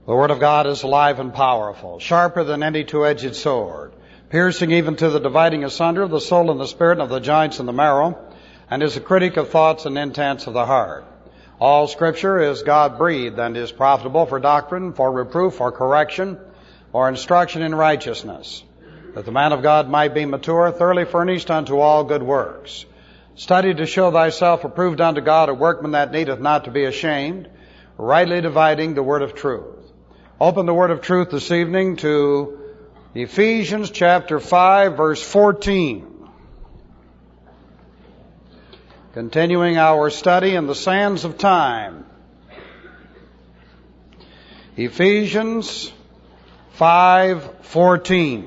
The Word of God is alive and powerful, sharper than any two-edged sword, piercing even to the dividing asunder of the soul and the spirit, and of the joints and the marrow, and is a critic of thoughts and intents of the heart. All Scripture is God-breathed and is profitable for doctrine, for reproof, for correction, for instruction in righteousness, that the man of God might be mature, thoroughly furnished unto all good works. Study to show thyself approved unto God, a workman that needeth not to be ashamed, rightly dividing the word of truth. Open the word of truth this evening to Ephesians chapter 5, verse 14. Continuing our study in the sands of time. Ephesians 5:14.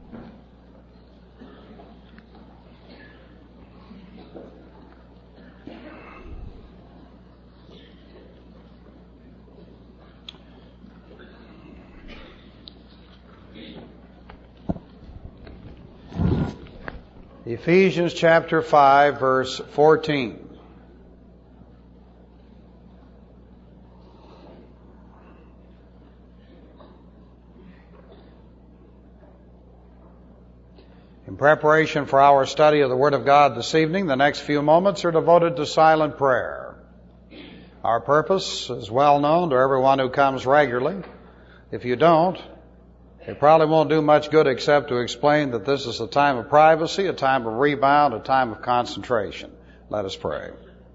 Ephesians chapter 5, verse 14. In preparation for our study of the Word of God this evening, the next few moments are devoted to silent prayer. Our purpose is well known to everyone who comes regularly. If you don't, it probably won't do much good except to explain that this is a time of privacy, a time of rebound, a time of concentration. Let us pray.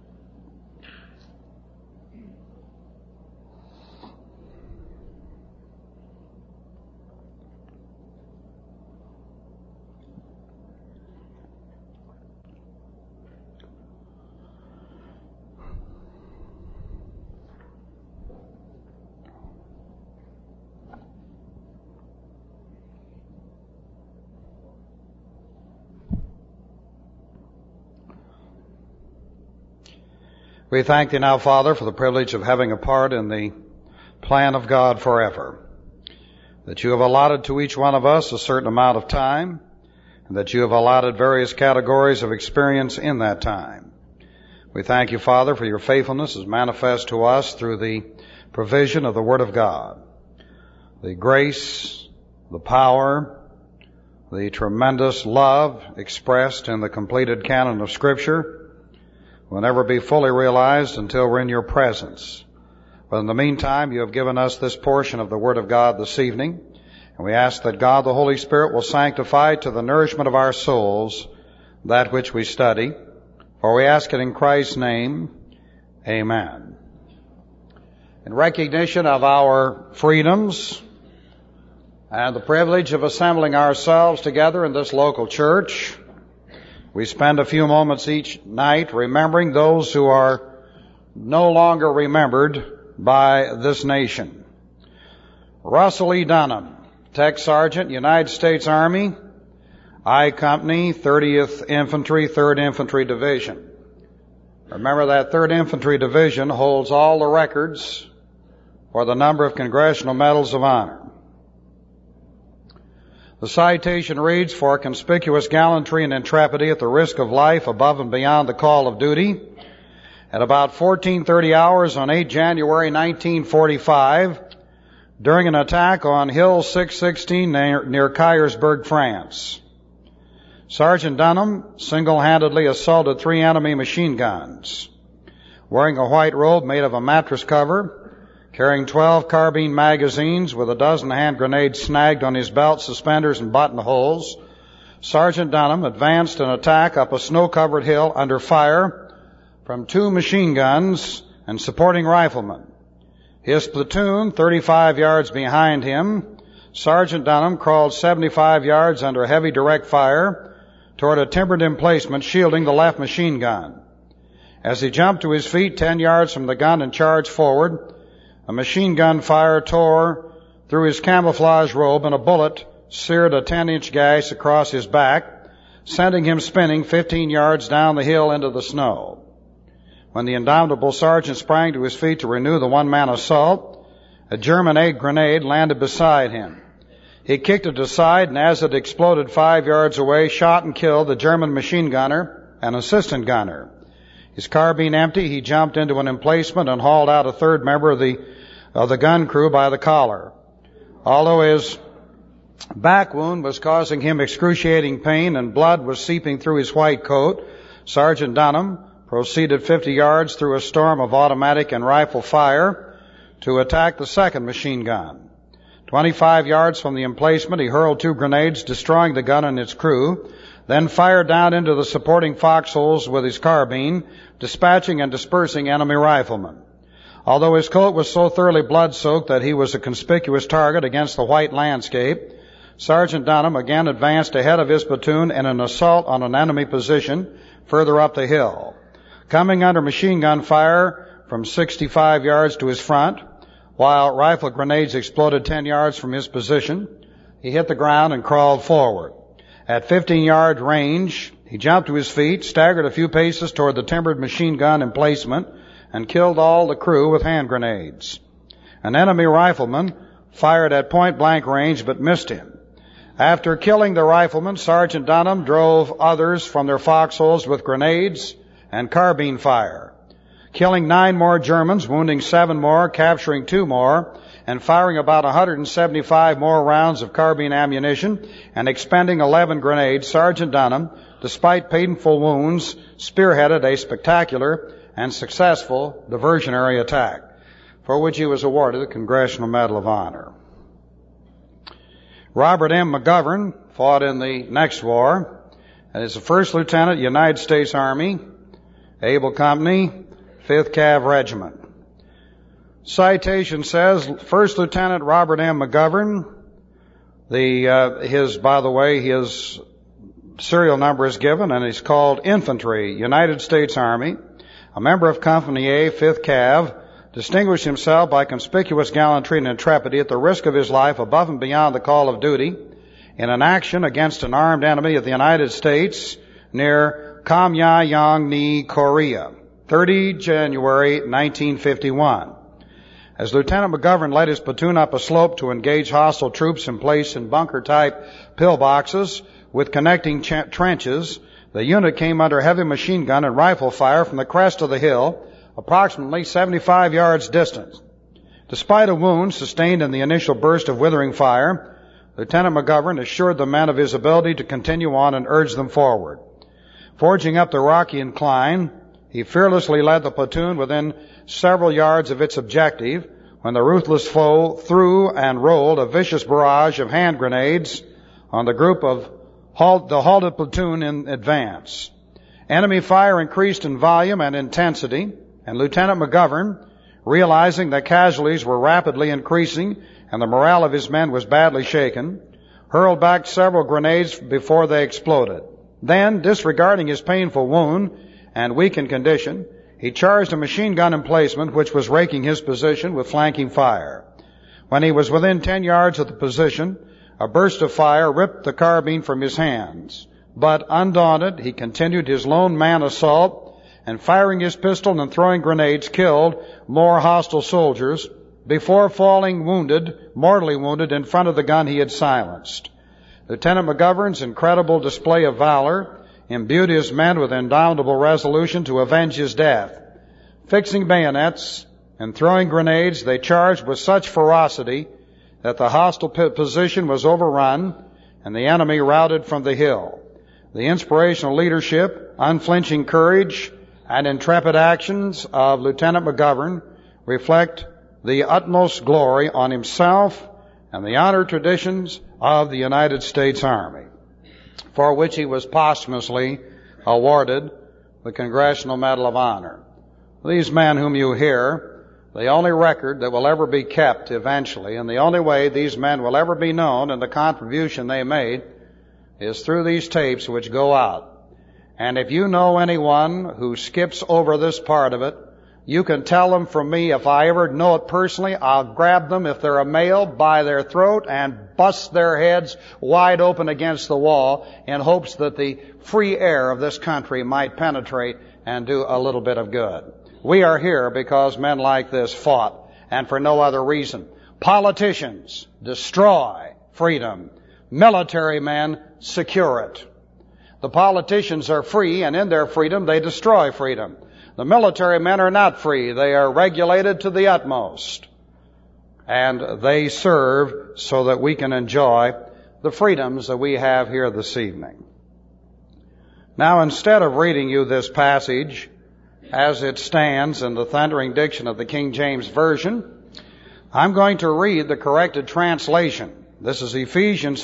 We thank Thee now, Father, for the privilege of having a part in the plan of God forever, that You have allotted to each one of us a certain amount of time, and that You have allotted various categories of experience in that time. We thank You, Father, for Your faithfulness as manifest to us through the provision of the Word of God. The grace, the power, the tremendous love expressed in the completed canon of Scripture will never be fully realized until we're in Your presence. But in the meantime, You have given us this portion of the Word of God this evening, and we ask that God the Holy Spirit will sanctify to the nourishment of our souls that which we study. For we ask it in Christ's name. Amen. In recognition of our freedoms and the privilege of assembling ourselves together in this local church, we spend a few moments each night remembering those who are no longer remembered by this nation. Russell E. Dunham, Tech Sergeant, United States Army, I Company, 30th Infantry, 3rd Infantry Division. Remember that 3rd Infantry Division holds all the records for the number of Congressional Medals of Honor. The citation reads, for conspicuous gallantry and intrepidity at the risk of life above and beyond the call of duty, at about 14:30 hours on 8 January 1945, during an attack on Hill 616 near Kyersburg, France. Sergeant Dunham single-handedly assaulted 3 enemy machine guns. Wearing a white robe made of a mattress cover, carrying 12 carbine magazines with a dozen hand grenades snagged on his belt, suspenders, and buttonholes, Sergeant Dunham advanced an attack up a snow-covered hill under fire from 2 machine guns and supporting riflemen. His platoon, 35 yards behind him, Sergeant Dunham crawled 75 yards under heavy direct fire toward a timbered emplacement shielding the left machine gun. As he jumped to his feet 10 yards from the gun and charged forward, a machine gun fire tore through his camouflage robe and a bullet seared a 10-inch gash across his back, sending him spinning 15 yards down the hill into the snow. When the indomitable sergeant sprang to his feet to renew the one-man assault, a German egg grenade landed beside him. He kicked it aside, and as it exploded 5 yards away, shot and killed the German machine gunner and assistant gunner. His carbine empty, he jumped into an emplacement and hauled out a 3rd member of the of the gun crew by the collar. Although his back wound was causing him excruciating pain and blood was seeping through his white coat, Sergeant Dunham proceeded 50 yards through a storm of automatic and rifle fire to attack the second machine gun. 25 yards from the emplacement, he hurled 2 grenades, destroying the gun and its crew, then fired down into the supporting foxholes with his carbine, dispatching and dispersing enemy riflemen. Although his coat was so thoroughly blood-soaked that he was a conspicuous target against the white landscape, Sergeant Dunham again advanced ahead of his platoon in an assault on an enemy position further up the hill. Coming under machine gun fire from 65 yards to his front, while rifle grenades exploded 10 yards from his position, he hit the ground and crawled forward. At 15-yard range, he jumped to his feet, staggered a few paces toward the timbered machine gun emplacement, and killed all the crew with hand grenades. An enemy rifleman fired at point-blank range but missed him. After killing the rifleman, Sergeant Dunham drove others from their foxholes with grenades and carbine fire, killing 9 more Germans, wounding 7 more, capturing 2 more, and firing about 175 more rounds of carbine ammunition and expending 11 grenades. Sergeant Dunham, despite painful wounds, spearheaded a spectacular and successful diversionary attack, for which he was awarded the Congressional Medal of Honor. Robert M. McGovern fought in the next war and is a first lieutenant, United States Army, Able Company, 5th Cav Regiment. Citation says, First Lieutenant Robert M. McGovern, his serial number is given, and he's called Infantry, United States Army, a member of Company A, 5th Cav, distinguished himself by conspicuous gallantry and intrepidity at the risk of his life above and beyond the call of duty in an action against an armed enemy of the United States near Kamyayong-ni, Korea, 30 January 1951. As Lieutenant McGovern led his platoon up a slope to engage hostile troops in place in bunker-type pillboxes with connecting trenches, the unit came under heavy machine gun and rifle fire from the crest of the hill, approximately 75 yards distant. Despite a wound sustained in the initial burst of withering fire, Lieutenant McGovern assured the men of his ability to continue on and urged them forward. Forging up the rocky incline, he fearlessly led the platoon within several yards of its objective when the ruthless foe threw and rolled a vicious barrage of hand grenades on the group of the halted platoon in advance. Enemy fire increased in volume and intensity, and Lieutenant McGovern, realizing that casualties were rapidly increasing and the morale of his men was badly shaken, hurled back several grenades before they exploded. Then, disregarding his painful wound and weakened condition, he charged a machine gun emplacement which was raking his position with flanking fire. When he was within 10 yards of the position, a burst of fire ripped the carbine from his hands. But undaunted, he continued his lone man assault and, firing his pistol and throwing grenades, killed more hostile soldiers before falling mortally wounded in front of the gun he had silenced. Lieutenant McGovern's incredible display of valor imbued his men with indomitable resolution to avenge his death. Fixing bayonets and throwing grenades, they charged with such ferocity that the hostile position was overrun and the enemy routed from the hill. The inspirational leadership, unflinching courage, and intrepid actions of Lieutenant McGovern reflect the utmost glory on himself and the honored traditions of the United States Army, for which he was posthumously awarded the Congressional Medal of Honor. These men whom you hear, the only record that will ever be kept eventually, and the only way these men will ever be known and the contribution they made, is through these tapes which go out. And if you know anyone who skips over this part of it, you can tell them from me, if I ever know it personally, I'll grab them, if they're a male, by their throat and bust their heads wide open against the wall in hopes that the free air of this country might penetrate and do a little bit of good. We are here because men like this fought, and for no other reason. Politicians destroy freedom. Military men secure it. The politicians are free, and in their freedom they destroy freedom. The military men are not free. They are regulated to the utmost. and they serve so that we can enjoy the freedoms that we have here this evening. Now, instead of reading you this passage as it stands in the thundering diction of the King James Version, I'm going to read the corrected translation. This is Ephesians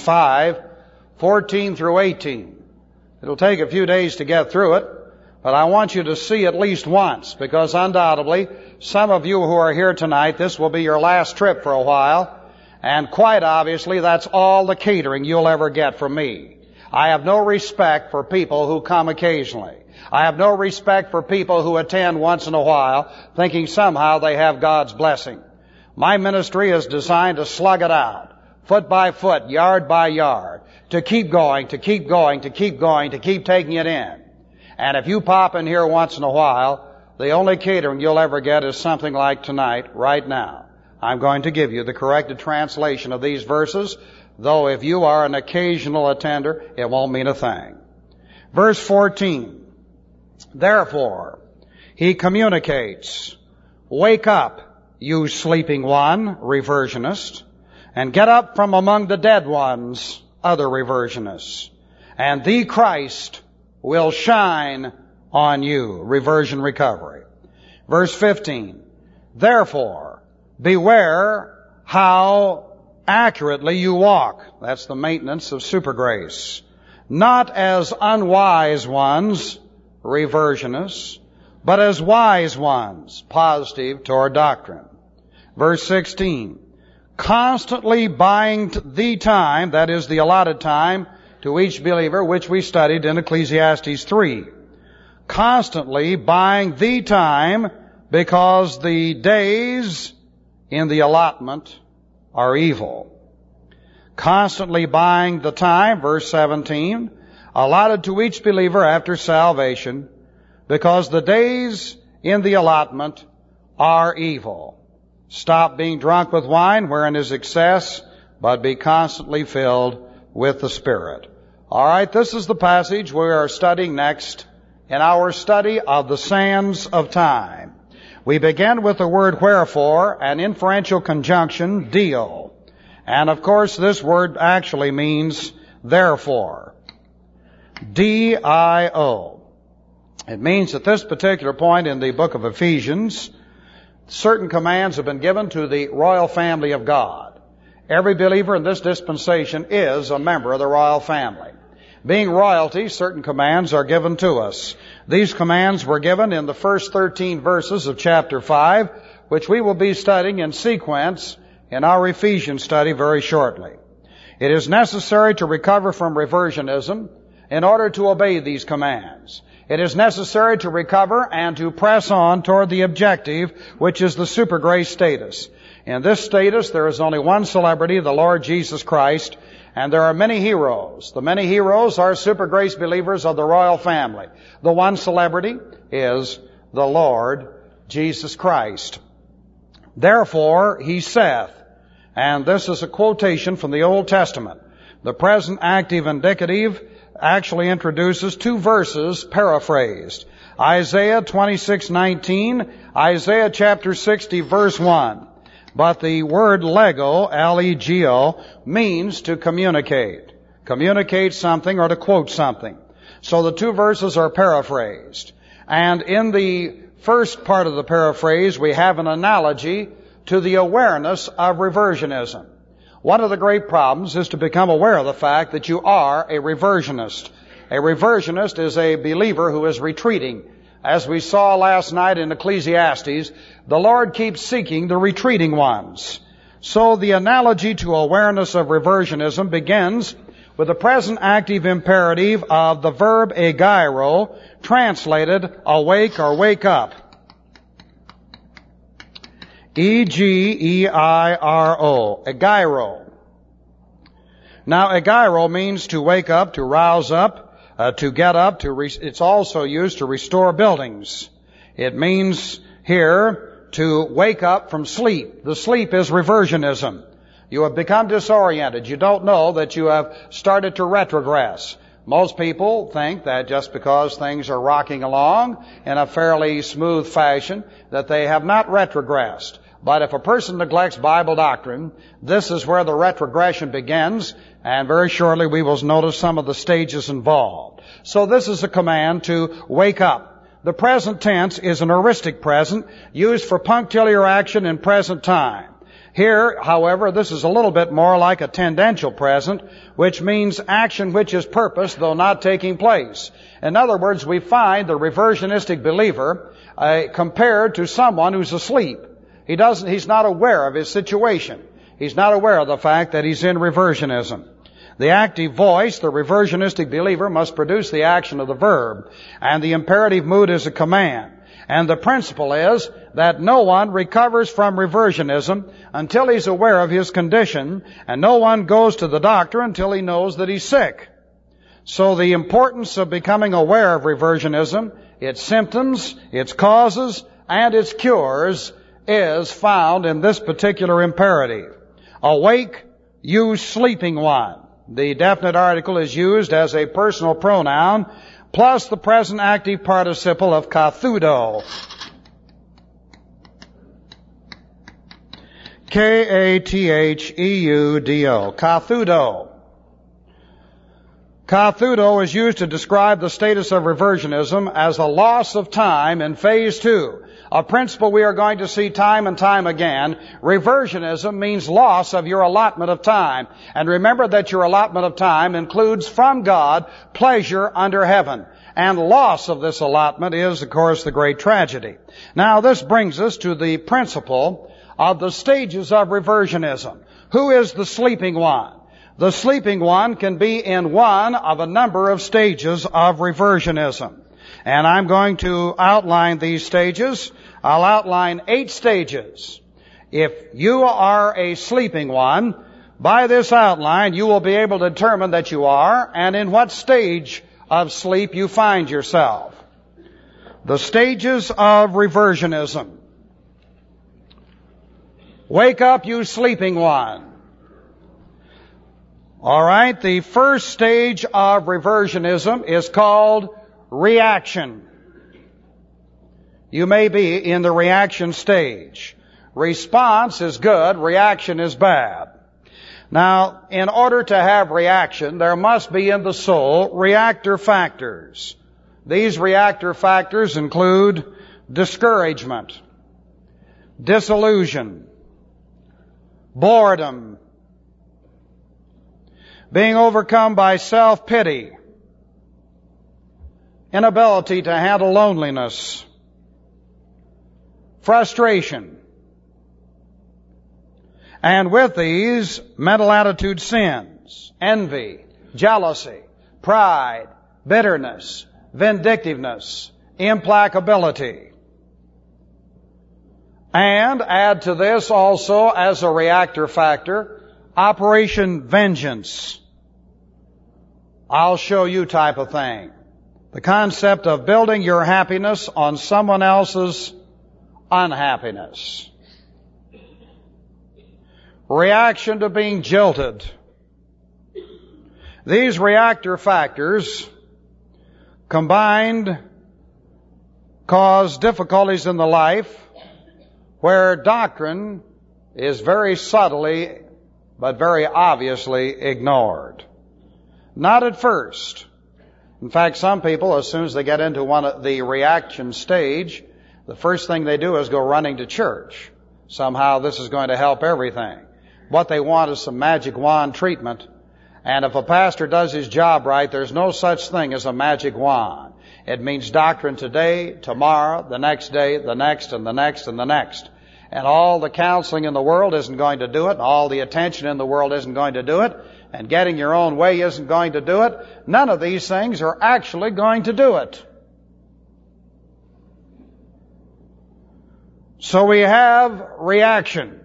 5:14 through 18. It'll take a few days to get through it, but I want you to see at least once, because undoubtedly some of you who are here tonight, this will be your last trip for a while, and quite obviously that's all the catering you'll ever get from me. I have no respect for people who come occasionally. I have no respect for people who attend once in a while, thinking somehow they have God's blessing. My ministry is designed to slug it out, foot by foot, yard by yard, to keep going, to keep going, to keep going, to keep taking it in. And if you pop in here once in a while, the only catering you'll ever get is something like tonight, right now. I'm going to give you the corrected translation of these verses, though if you are an occasional attender, it won't mean a thing. Verse 14. Therefore, he communicates, wake up, you sleeping one, reversionist, and get up from among the dead ones, other reversionists, and the Christ will shine on you, reversion recovery. Verse 15. Therefore, beware how accurately you walk. That's the maintenance of super grace. Not as unwise ones, reversionists, but as wise ones, positive toward doctrine. Verse 16. Constantly buying the time, that is the allotted time, to each believer, which we studied in Ecclesiastes 3. Constantly buying the time, because the days in the allotment are evil. Constantly buying the time, verse 17, allotted to each believer after salvation, because the days in the allotment are evil. Stop being drunk with wine, wherein is excess, but be constantly filled with the Spirit. All right, this is the passage we are studying next in our study of the sands of time. We begin with the word wherefore, an inferential conjunction, dio. And of course, this word actually means therefore. D-I-O. It means at this particular point in the book of Ephesians, certain commands have been given to the royal family of God. Every believer in this dispensation is a member of the royal family. Being royalty, certain commands are given to us. These commands were given in the first 13 verses of chapter 5, which we will be studying in sequence in our Ephesians study very shortly. It is necessary to recover from reversionism in order to obey these commands. It is necessary to recover and to press on toward the objective, which is the super grace status. In this status, there is only one celebrity, the Lord Jesus Christ, and there are many heroes. The many heroes are super grace believers of the royal family. The one celebrity is the Lord Jesus Christ. Therefore, he saith, and this is a quotation from the Old Testament. The present active indicative actually introduces two verses paraphrased. Isaiah 26:19, Isaiah chapter 60 verse 1. But the word lego, L-E-G-O, means to communicate. Communicate something or to quote something. So the two verses are paraphrased. And in the first part of the paraphrase, we have an analogy to the awareness of reversionism. One of the great problems is to become aware of the fact that you are a reversionist. A reversionist is a believer who is retreating. As we saw last night in Ecclesiastes, the Lord keeps seeking the retreating ones. So the analogy to awareness of reversionism begins with the present active imperative of the verb egeiro, translated awake or wake up. E-G-E-I-R-O, egeiro. Now, egeiro means to wake up, to rouse up, to get up. It's also used to restore buildings. It means here to wake up from sleep. The sleep is reversionism. You have become disoriented. You don't know that you have started to retrogress. Most people think that just because things are rocking along in a fairly smooth fashion, that they have not retrogressed. But if a person neglects Bible doctrine, this is where the retrogression begins, and very shortly we will notice some of the stages involved. So this is a command to wake up. The present tense is an heuristic present used for punctiliar action in present time. Here, however, this is a little bit more like a tendential present, which means action which is purposed though not taking place. In other words, we find the reversionistic believer compared to someone who's asleep. He's not aware of his situation. He's not aware of the fact that he's in reversionism. The active voice, the reversionistic believer, must produce the action of the verb, and the imperative mood is a command. And the principle is that no one recovers from reversionism until he's aware of his condition, and no one goes to the doctor until he knows that he's sick. So the importance of becoming aware of reversionism, its symptoms, its causes, and its cures is found in this particular imperative. Awake, you sleeping one. The definite article is used as a personal pronoun plus the present active participle of kathudo. K-A-T-H-E-U-D-O. Kathudo. Kathudo is used to describe the status of reversionism as a loss of time in phase 2. A principle we are going to see time and time again. Reversionism means loss of your allotment of time. And remember that your allotment of time includes from God pleasure under heaven. And loss of this allotment is, of course, the great tragedy. Now, this brings us to the principle of the stages of reversionism. Who is the sleeping one? The sleeping one can be in one of a number of stages of reversionism. And I'm going to outline these stages. I'll outline 8 stages. If you are a sleeping one, by this outline you will be able to determine that you are and in what stage of sleep you find yourself. The stages of reversionism. Wake up, you sleeping one. All right, the first stage of reversionism is called reaction. You may be in the reaction stage. Response is good, reaction is bad. Now, in order to have reaction, there must be in the soul reactor factors. These reactor factors include discouragement, disillusion, boredom, being overcome by self-pity, inability to handle loneliness, frustration. And with these, mental attitude sins, envy, jealousy, pride, bitterness, vindictiveness, implacability. And add to this also as a reactor factor, Operation Vengeance. I'll show you type of thing. The concept of building your happiness on someone else's unhappiness. Reaction to being jilted. These reactor factors combined cause difficulties in the life where doctrine is very subtly but very obviously ignored. Not at first. In fact, some people, as soon as they get into the reaction stage, the first thing they do is go running to church. Somehow this is going to help everything. What they want is some magic wand treatment. And if a pastor does his job right, there's no such thing as a magic wand. It means doctrine today, tomorrow, the next day, the next, and the next, and the next. And all the counseling in the world isn't going to do it. All the attention in the world isn't going to do it. And getting your own way isn't going to do it. None of these things are actually going to do it. So we have reaction.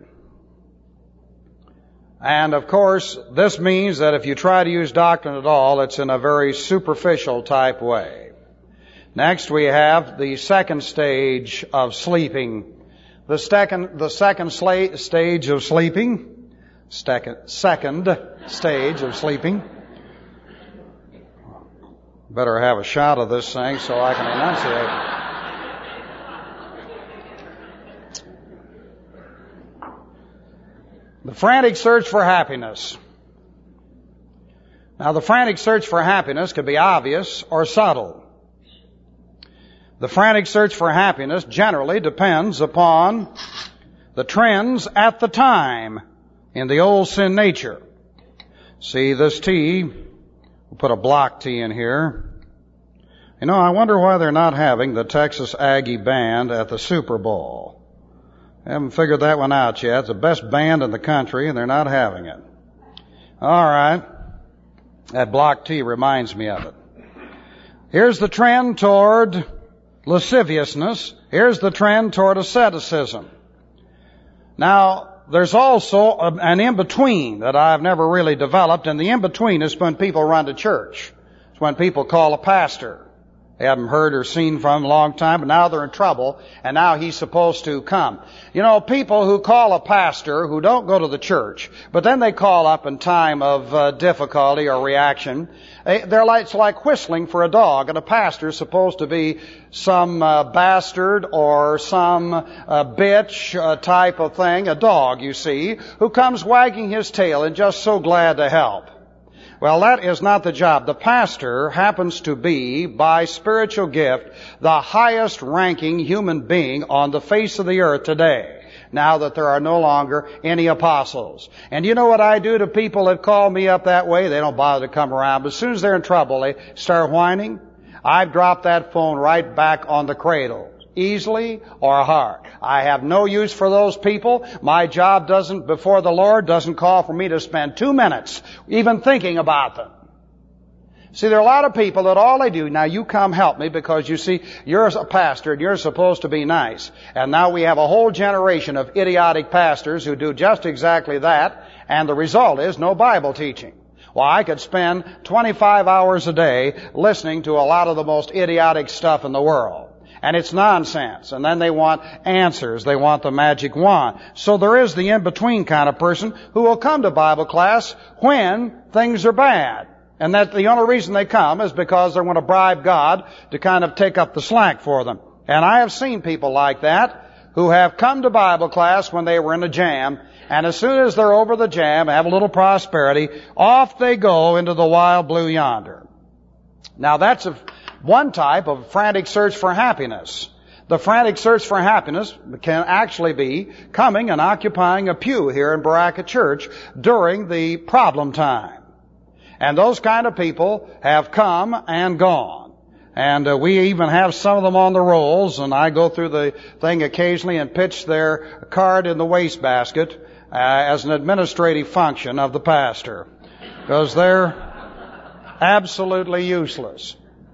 And of course, this means that if you try to use doctrine at all, it's in a very superficial type way. Next, we have the second stage of sleeping. The second stage of sleeping. Better have a shot of this thing so I can enunciate. The frantic search for happiness. Now, the frantic search for happiness could be obvious or subtle. The frantic search for happiness generally depends upon the trends at the time in the old sin nature. See, this T, we'll put a block T in here. You know, I wonder why they're not having the Texas Aggie Band at the Super Bowl. I haven't figured that one out yet. It's the best band in the country, and they're not having it. All right. That block T reminds me of it. Here's the trend toward lasciviousness. Here's the trend toward asceticism. Now, there's also an in-between that I've never really developed, and the in-between is when people run to church. It's when people call a pastor. They haven't heard or seen from him a long time, but now they're in trouble, and now he's supposed to come. You know, people who call a pastor who don't go to the church, but then they call up in time of difficulty or reaction, it's like whistling for a dog, and a pastor's supposed to be some bastard or some bitch type of thing, a dog, you see, who comes wagging his tail and just so glad to help. Well, that is not the job. The pastor happens to be, by spiritual gift, the highest ranking human being on the face of the earth today, now that there are no longer any apostles. And you know what I do to people that call me up that way? They don't bother to come around, but as soon as they're in trouble, they start whining. I've dropped that phone right back on the cradle, easily or hard. I have no use for those people. My job before the Lord doesn't call for me to spend 2 minutes even thinking about them. See, there are a lot of people that all they do, now you come help me because you see, you're a pastor and you're supposed to be nice. And now we have a whole generation of idiotic pastors who do just exactly that, and the result is no Bible teaching. Well, I could spend 25 hours a day listening to a lot of the most idiotic stuff in the world. And it's nonsense. And then they want answers. They want the magic wand. So there is the in-between kind of person who will come to Bible class when things are bad. And that the only reason they come is because they want to bribe God to kind of take up the slack for them. And I have seen people like that who have come to Bible class when they were in a jam, and as soon as they're over the jam, have a little prosperity, off they go into the wild blue yonder. Now that's one type of frantic search for happiness. The frantic search for happiness can actually be coming and occupying a pew here in Baraka Church during the problem time. And those kind of people have come and gone. And we even have some of them on the rolls, and I go through the thing occasionally and pitch their card in the wastebasket as an administrative function of the pastor, because they're absolutely useless.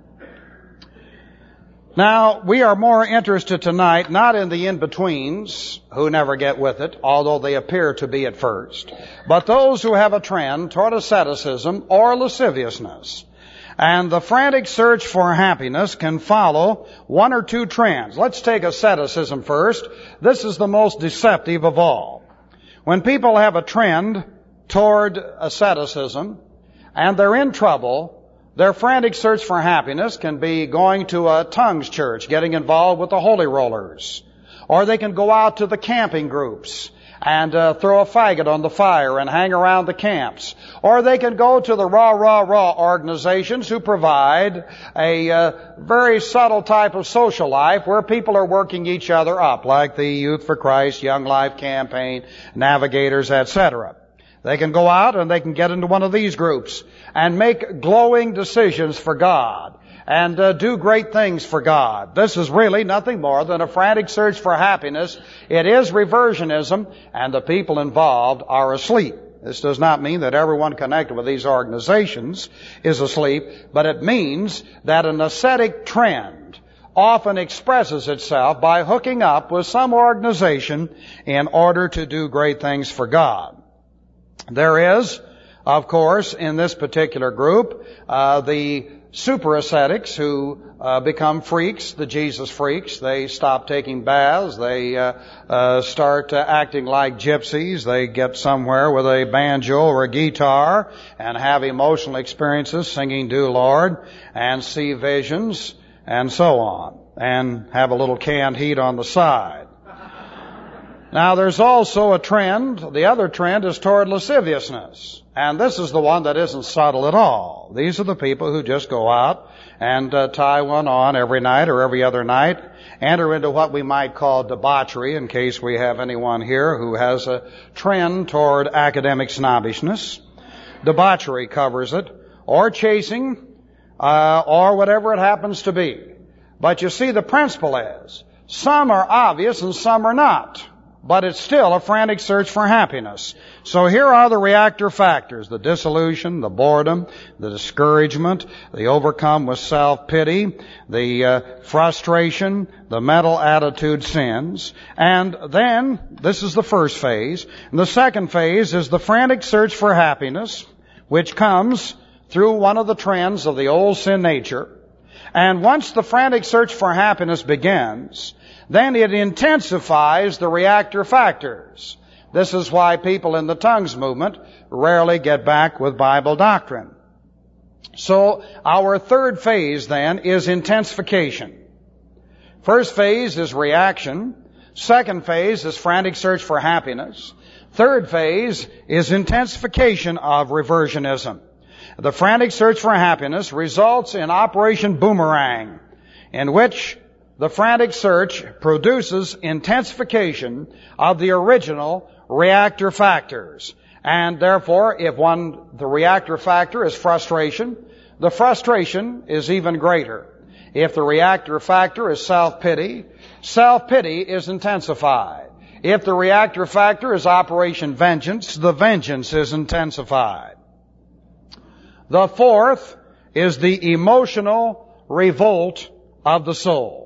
Now, we are more interested tonight not in the in-betweens who never get with it, although they appear to be at first, but those who have a trend toward asceticism or lasciviousness. And the frantic search for happiness can follow one or two trends. Let's take asceticism first. This is the most deceptive of all. When people have a trend toward asceticism and they're in trouble, their frantic search for happiness can be going to a tongues church, getting involved with the holy rollers. Or they can go out to the camping groups and throw a faggot on the fire and hang around the camps. Or they can go to the raw organizations who provide a very subtle type of social life where people are working each other up, like the Youth for Christ, Young Life Campaign, Navigators, etc. They can go out and they can get into one of these groups and make glowing decisions for God and do great things for God. This is really nothing more than a frantic search for happiness. It is reversionism, and the people involved are asleep. This does not mean that everyone connected with these organizations is asleep, but it means that an ascetic trend often expresses itself by hooking up with some organization in order to do great things for God. There is, of course, in this particular group, the super ascetics who become freaks, the Jesus freaks. They stop taking baths. They start acting like gypsies. They get somewhere with a banjo or a guitar and have emotional experiences singing "Do Lord" and see visions and so on, and have a little canned heat on the side. Now there's also a trend, the other trend is toward lasciviousness. And this is the one that isn't subtle at all. These are the people who just go out and tie one on every night or every other night, enter into what we might call debauchery, in case we have anyone here who has a trend toward academic snobbishness. Debauchery covers it, or chasing, or whatever it happens to be. But you see, the principle is, some are obvious and some are not. But it's still a frantic search for happiness. So here are the reactor factors: the disillusion, the boredom, the discouragement, the overcome with self-pity, the frustration, the mental attitude sins. And then, this is the first phase. And the second phase is the frantic search for happiness, which comes through one of the trends of the old sin nature. And once the frantic search for happiness begins, then it intensifies the reactor factors. This is why people in the tongues movement rarely get back with Bible doctrine. So our third phase then is intensification. First phase is reaction. Second phase is frantic search for happiness. Third phase is intensification of reversionism. The frantic search for happiness results in Operation Boomerang, in which the frantic search produces intensification of the original reactor factors. And therefore, if the reactor factor is frustration, the frustration is even greater. If the reactor factor is self-pity, self-pity is intensified. If the reactor factor is Operation Vengeance, the vengeance is intensified. The fourth is the emotional revolt of the soul.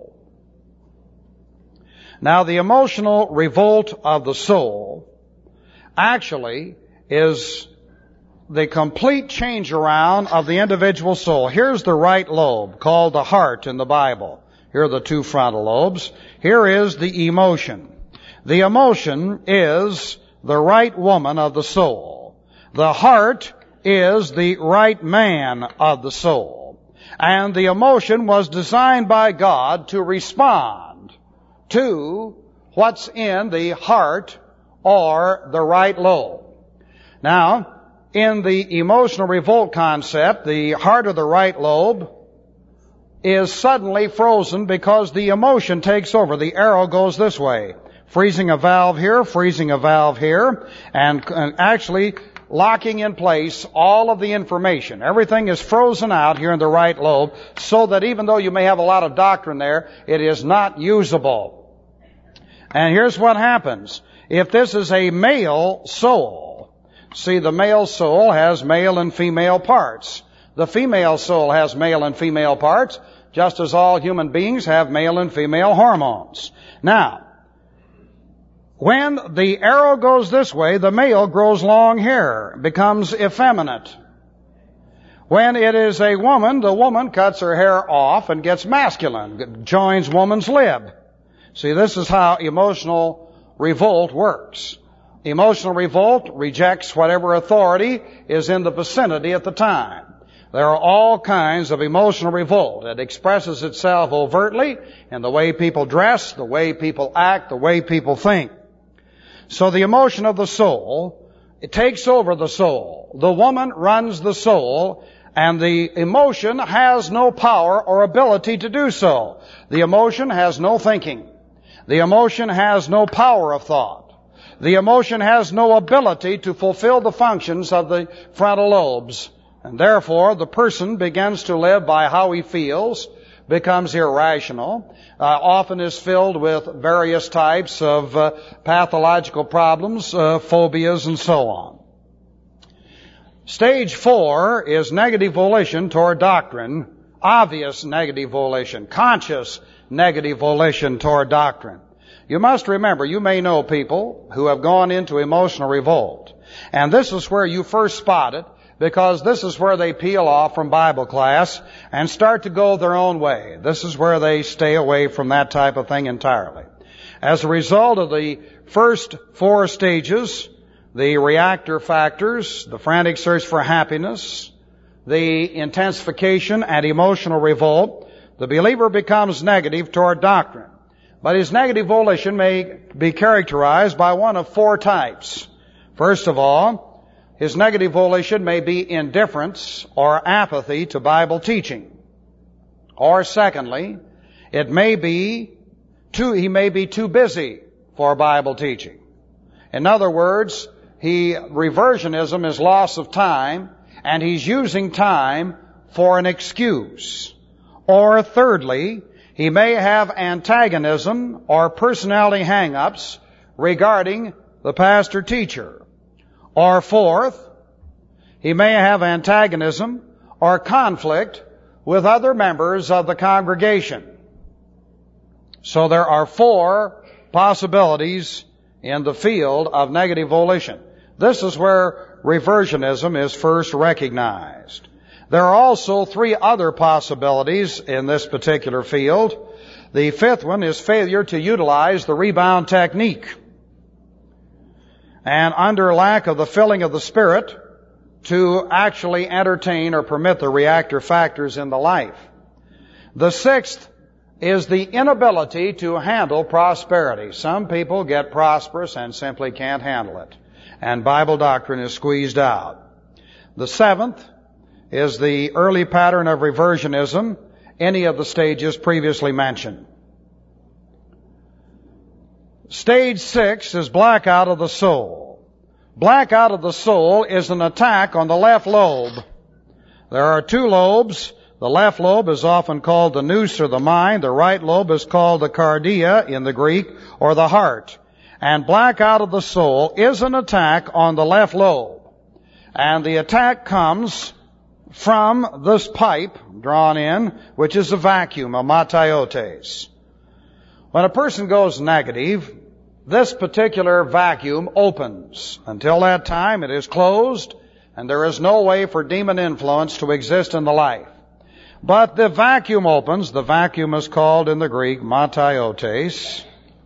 Now, the emotional revolt of the soul actually is the complete change around of the individual soul. Here's the right lobe, called the heart in the Bible. Here are the two frontal lobes. Here is the emotion. The emotion is the right woman of the soul. The heart is the right man of the soul. And the emotion was designed by God to respond to what's in the heart or the right lobe. Now, in the emotional revolt concept, the heart or the right lobe is suddenly frozen because the emotion takes over. The arrow goes this way, freezing a valve here, and actually locking in place all of the information. Everything is frozen out here in the right lobe, so that even though you may have a lot of doctrine there, it is not usable. And here's what happens. If this is a male soul, see, the male soul has male and female parts. The female soul has male and female parts, just as all human beings have male and female hormones. Now, when the arrow goes this way, the male grows long hair, becomes effeminate. When it is a woman, the woman cuts her hair off and gets masculine, joins woman's lib. See, this is how emotional revolt works. Emotional revolt rejects whatever authority is in the vicinity at the time. There are all kinds of emotional revolt. It expresses itself overtly in the way people dress, the way people act, the way people think. So the emotion of the soul, it takes over the soul. The woman runs the soul, and the emotion has no power or ability to do so. The emotion has no thinking. The emotion has no power of thought. The emotion has no ability to fulfill the functions of the frontal lobes. And therefore, the person begins to live by how he feels, becomes irrational, often is filled with various types of pathological problems, phobias, and so on. Stage 4 is negative volition toward doctrine, obvious negative volition, conscious negative volition toward doctrine. You must remember, you may know people who have gone into emotional revolt. And this is where you first spot it, because this is where they peel off from Bible class and start to go their own way. This is where they stay away from that type of thing entirely. As a result of the first 4 stages, the reactor factors, the frantic search for happiness, the intensification and emotional revolt, the believer becomes negative toward doctrine. But his negative volition may be characterized by one of four types. First of all, his negative volition may be indifference or apathy to Bible teaching. Or secondly, he may be too busy for Bible teaching. In other words, reversionism is loss of time, and he's using time for an excuse. Or thirdly, he may have antagonism or personality hang-ups regarding the pastor-teacher. Or fourth, he may have antagonism or conflict with other members of the congregation. So there are four possibilities in the field of negative volition. This is where reversionism is first recognized. There are also three other possibilities in this particular field. The fifth one is failure to utilize the rebound technique. And under lack of the filling of the Spirit to actually entertain or permit the reactor factors in the life. The sixth is the inability to handle prosperity. Some people get prosperous and simply can't handle it, and Bible doctrine is squeezed out. The seventh is the early pattern of reversionism, any of the stages previously mentioned. Stage 6 is blackout of the soul. Blackout of the soul is an attack on the left lobe. There are two lobes. The left lobe is often called the nous or the mind. The right lobe is called the cardia in the Greek, or the heart. And blackout of the soul is an attack on the left lobe. And the attack comes from this pipe drawn in, which is a vacuum, a mataiotes. When a person goes negative, this particular vacuum opens. Until that time, it is closed, and there is no way for demon influence to exist in the life. But the vacuum opens. The vacuum is called in the Greek mataiotes,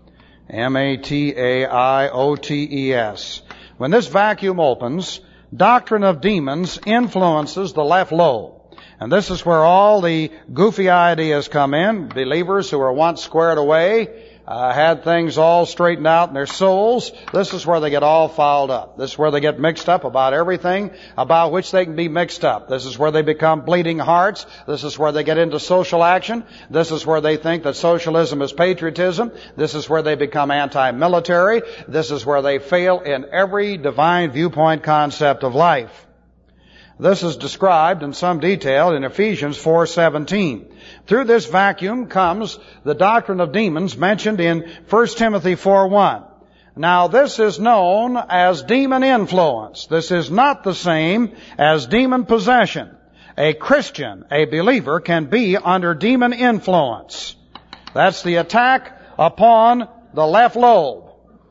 M-A-T-A-I-O-T-E-S. When this vacuum opens, doctrine of demons influences the left lobe. And this is where all the goofy ideas come in. Believers who were once squared away, had things all straightened out in their souls. This is where they get all fouled up. This is where they get mixed up about everything about which they can be mixed up. This is where they become bleeding hearts. This is where they get into social action. This is where they think that socialism is patriotism. This is where they become anti-military. This is where they fail in every divine viewpoint concept of life. This is described in some detail in Ephesians 4:17. Through this vacuum comes the doctrine of demons mentioned in 1 Timothy 4:1. Now this is known as demon influence. This is not the same as demon possession. A Christian, a believer, can be under demon influence. That's the attack upon the left lobe.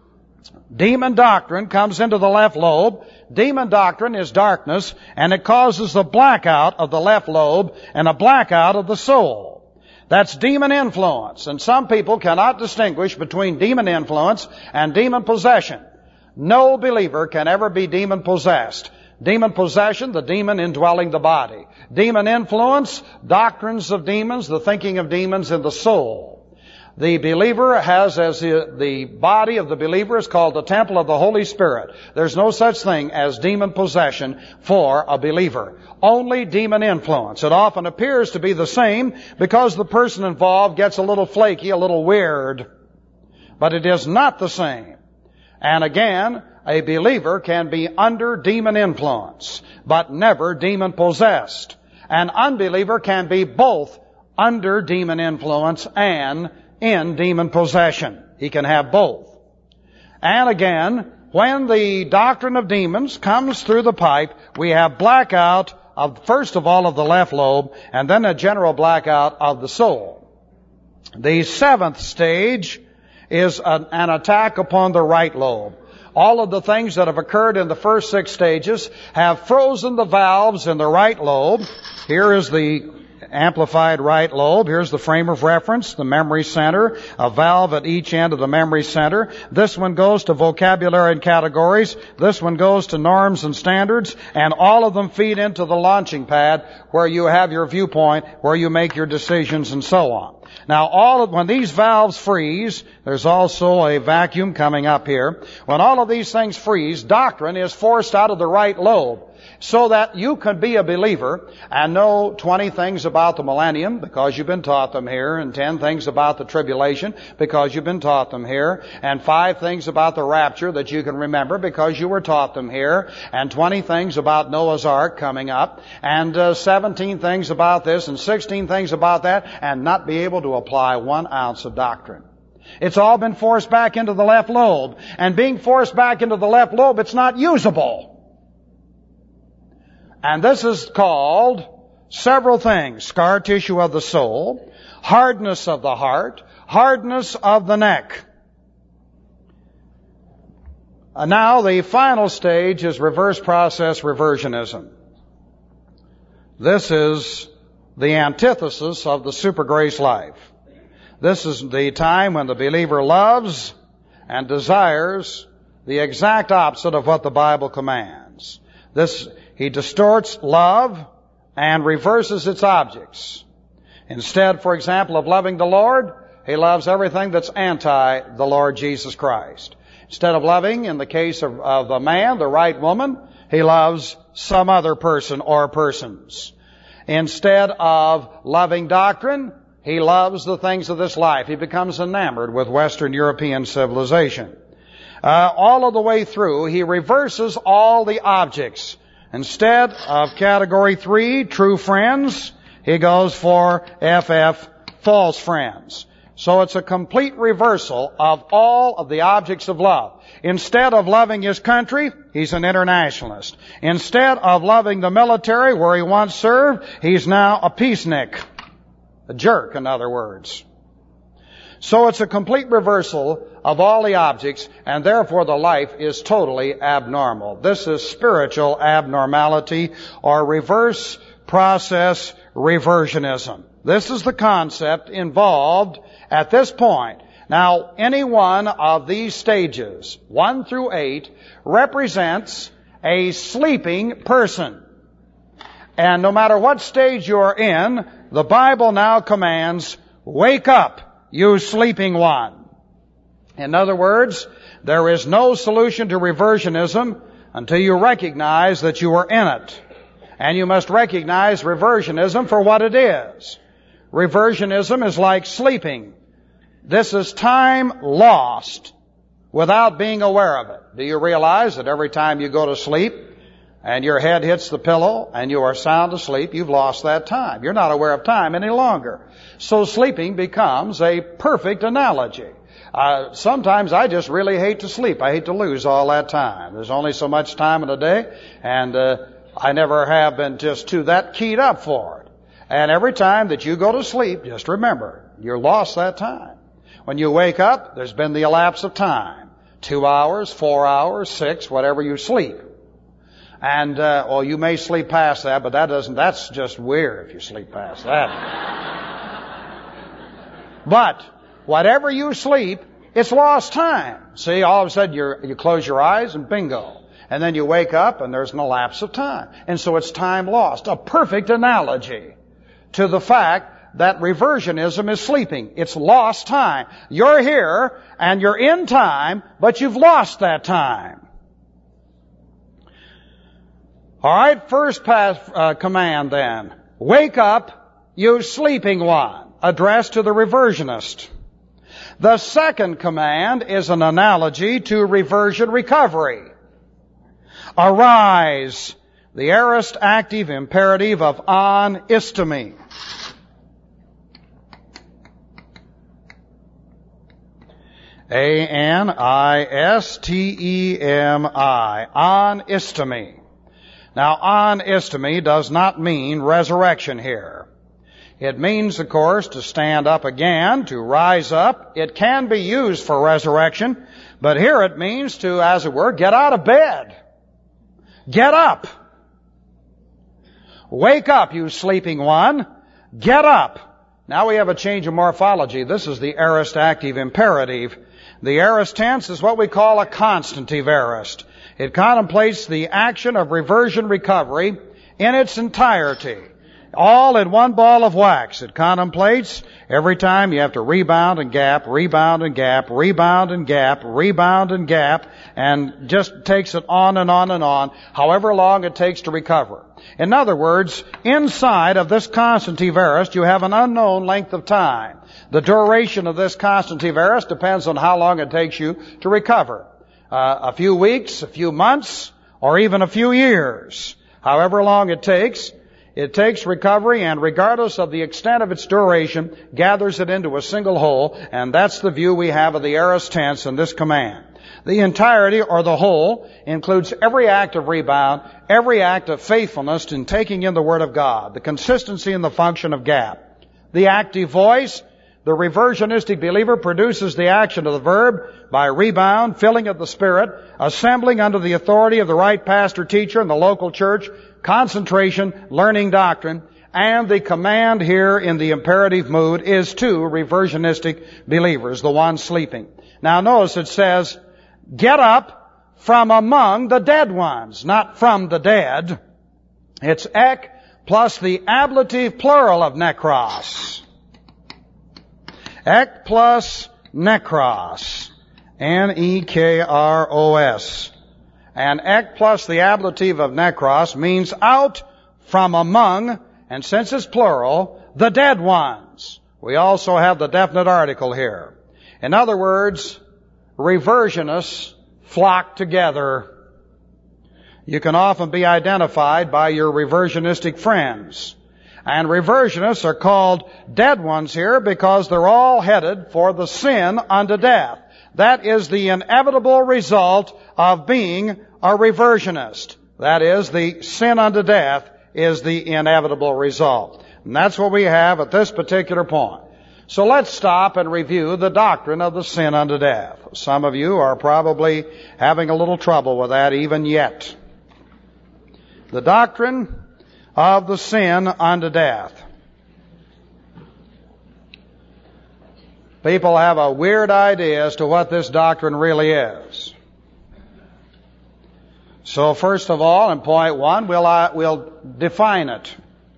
Demon doctrine comes into the left lobe. Demon doctrine is darkness, and it causes a blackout of the left lobe and a blackout of the soul. That's demon influence, and some people cannot distinguish between demon influence and demon possession. No believer can ever be demon possessed. Demon possession, the demon indwelling the body. Demon influence, doctrines of demons, the thinking of demons in the soul. The believer has, as the body of the believer is called the temple of the Holy Spirit. There's no such thing as demon possession for a believer. Only demon influence. It often appears to be the same because the person involved gets a little flaky, a little weird. But it is not the same. And again, a believer can be under demon influence, but never demon possessed. An unbeliever can be both under demon influence and in demon possession. He can have both. And again, when the doctrine of demons comes through the pipe, we have blackout of, first of all, of the left lobe, and then a general blackout of the soul. The seventh stage is an attack upon the right lobe. All of the things that have occurred in the first 6 stages have frozen the valves in the right lobe. Here is the amplified right lobe. Here's the frame of reference, the memory center, a valve at each end of the memory center. This one goes to vocabulary and categories. This one goes to norms and standards. And all of them feed into the launching pad where you have your viewpoint, where you make your decisions and so on. Now, when these valves freeze, there's also a vacuum coming up here. When all of these things freeze, doctrine is forced out of the right lobe so that you can be a believer and know 20 things about the millennium because you've been taught them here, and 10 things about the tribulation because you've been taught them here, and 5 things about the rapture that you can remember because you were taught them here, and 20 things about Noah's Ark coming up, and 17 things about this and 16 things about that, and not be able to apply 1 ounce of doctrine. It's all been forced back into the left lobe. And being forced back into the left lobe, it's not usable. And this is called several things: scar tissue of the soul, hardness of the heart, hardness of the neck. Now the final stage is reverse process reversionism. This is the antithesis of the super grace life. This is the time when the believer loves and desires the exact opposite of what the Bible commands. He distorts love and reverses its objects. Instead, for example, of loving the Lord, he loves everything that's anti the Lord Jesus Christ. Instead of loving, in the case of the man, the right woman, he loves some other person or persons. Instead of loving doctrine, he loves the things of this life. He becomes enamored with Western European civilization. All of the way through, he reverses all the objects. Instead of category 3, true friends, he goes for FF, false friends. So it's a complete reversal of all of the objects of love. Instead of loving his country, he's an internationalist. Instead of loving the military where he once served, he's now a peacenik. A jerk, in other words. So it's a complete reversal of all the objects, and therefore the life is totally abnormal. This is spiritual abnormality, or reverse process reversionism. This is the concept involved at this point. Now, any one of these stages, 1 through 8, represents a sleeping person. And no matter what stage you're in, the Bible now commands, wake up, you sleeping one. In other words, there is no solution to reversionism until you recognize that you are in it. And you must recognize reversionism for what it is. Reversionism is like sleeping. This is time lost without being aware of it. Do you realize that every time you go to sleep and your head hits the pillow and you are sound asleep, you've lost that time. You're not aware of time any longer. So sleeping becomes a perfect analogy. Sometimes I just really hate to sleep. I hate to lose all that time. There's only so much time in a day, and I never have been just that keyed up for it. And every time that you go to sleep, just remember, you lost that time. When you wake up, there's been the elapse of time. 2 hours, 4 hours, 6, whatever you sleep. And, you may sleep past that, but that's just weird if you sleep past that. But, whatever you sleep, it's lost time. See, all of a sudden you close your eyes and bingo. And then you wake up and there's an elapse of time. And so it's time lost. A perfect analogy to the fact that reversionism is sleeping. It's lost time. You're here and you're in time, but you've lost that time. All right, first command then. Wake up, you sleeping one, addressed to the reversionist. The second command is an analogy to reversion recovery. Arise, the aorist active imperative of anistemi. A-N-I-S-T-E-M-I. Anistemi. Now, anistemi does not mean resurrection here. It means, of course, to stand up again, to rise up. It can be used for resurrection, but here it means to, as it were, get out of bed. Get up. Wake up, you sleeping one. Get up. Now we have a change of morphology. This is the aorist active imperative. The aorist tense is what we call a constantive aorist. It contemplates the action of reversion recovery in its entirety, all in one ball of wax. It contemplates every time you have to rebound and gap, rebound and gap, rebound and gap, rebound and gap, and just takes it on and on and on, however long it takes to recover. In other words, inside of this constantive aorist, you have an unknown length of time. The duration of this constantive aorist depends on how long it takes you to recover. A few weeks, a few months, or even a few years. However long it takes recovery, and regardless of the extent of its duration, gathers it into a single whole, and that's the view we have of the aorist tense in this command. The entirety, or the whole, includes every act of rebound, every act of faithfulness in taking in the Word of God, the consistency and the function of gap. The active voice, the reversionistic believer produces the action of the verb by rebound, filling of the Spirit, assembling under the authority of the right pastor teacher in the local church, concentration, learning doctrine, and the command here in the imperative mood is to reversionistic believers, the ones sleeping. Now notice it says, get up from among the dead ones, not from the dead. It's ek plus the ablative plural of nekros. Ek plus nekros. Nekros. And ek plus the ablative of nekros means out from among, and since it's plural, the dead ones. We also have the definite article here. In other words, reversionists flock together. You can often be identified by your reversionistic friends. And reversionists are called dead ones here because they're all headed for the sin unto death. That is the inevitable result of being a reversionist. That is, the sin unto death is the inevitable result. And that's what we have at this particular point. So let's stop and review the doctrine of the sin unto death. Some of you are probably having a little trouble with that even yet. The doctrine of the sin unto death. People have a weird idea as to what this doctrine really is. So first of all, in point one, we'll define it.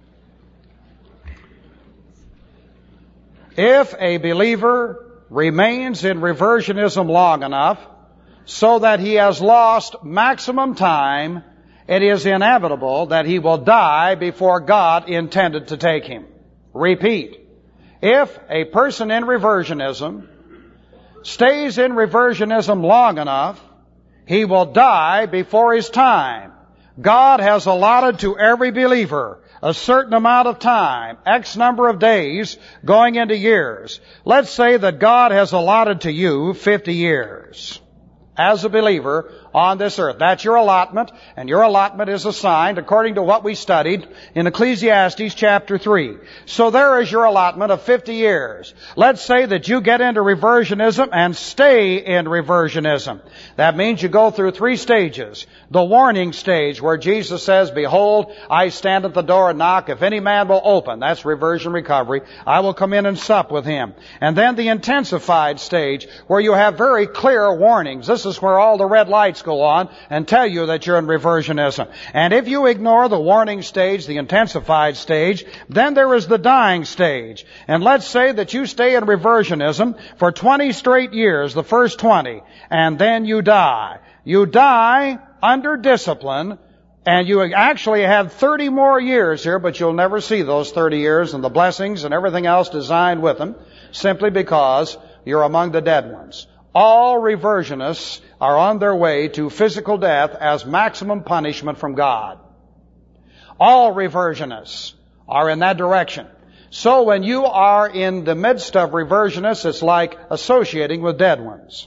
If a believer remains in reversionism long enough so that he has lost maximum time, it is inevitable that he will die before God intended to take him. Repeat. If a person in reversionism stays in reversionism long enough, he will die before his time. God has allotted to every believer a certain amount of time, X number of days, going into years. Let's say that God has allotted to you 50 years as a believer on this earth. That's your allotment, and your allotment is assigned according to what we studied in Ecclesiastes chapter 3. So there is your allotment of 50 years. Let's say that you get into reversionism and stay in reversionism. That means you go through 3 stages. The warning stage, where Jesus says, behold, I stand at the door and knock. If any man will open, that's reversion recovery, I will come in and sup with him. And then the intensified stage, where you have very clear warnings. This is where all the red lights go on and tell you that you're in reversionism. And if you ignore the warning stage, the intensified stage, then there is the dying stage. And let's say that you stay in reversionism for 20 straight years, the first 20, and then you die. You die under discipline, and you actually have 30 more years here, but you'll never see those 30 years and the blessings and everything else designed with them, simply because you're among the dead ones. All reversionists are on their way to physical death as maximum punishment from God. All reversionists are in that direction. So when you are in the midst of reversionists, it's like associating with dead ones.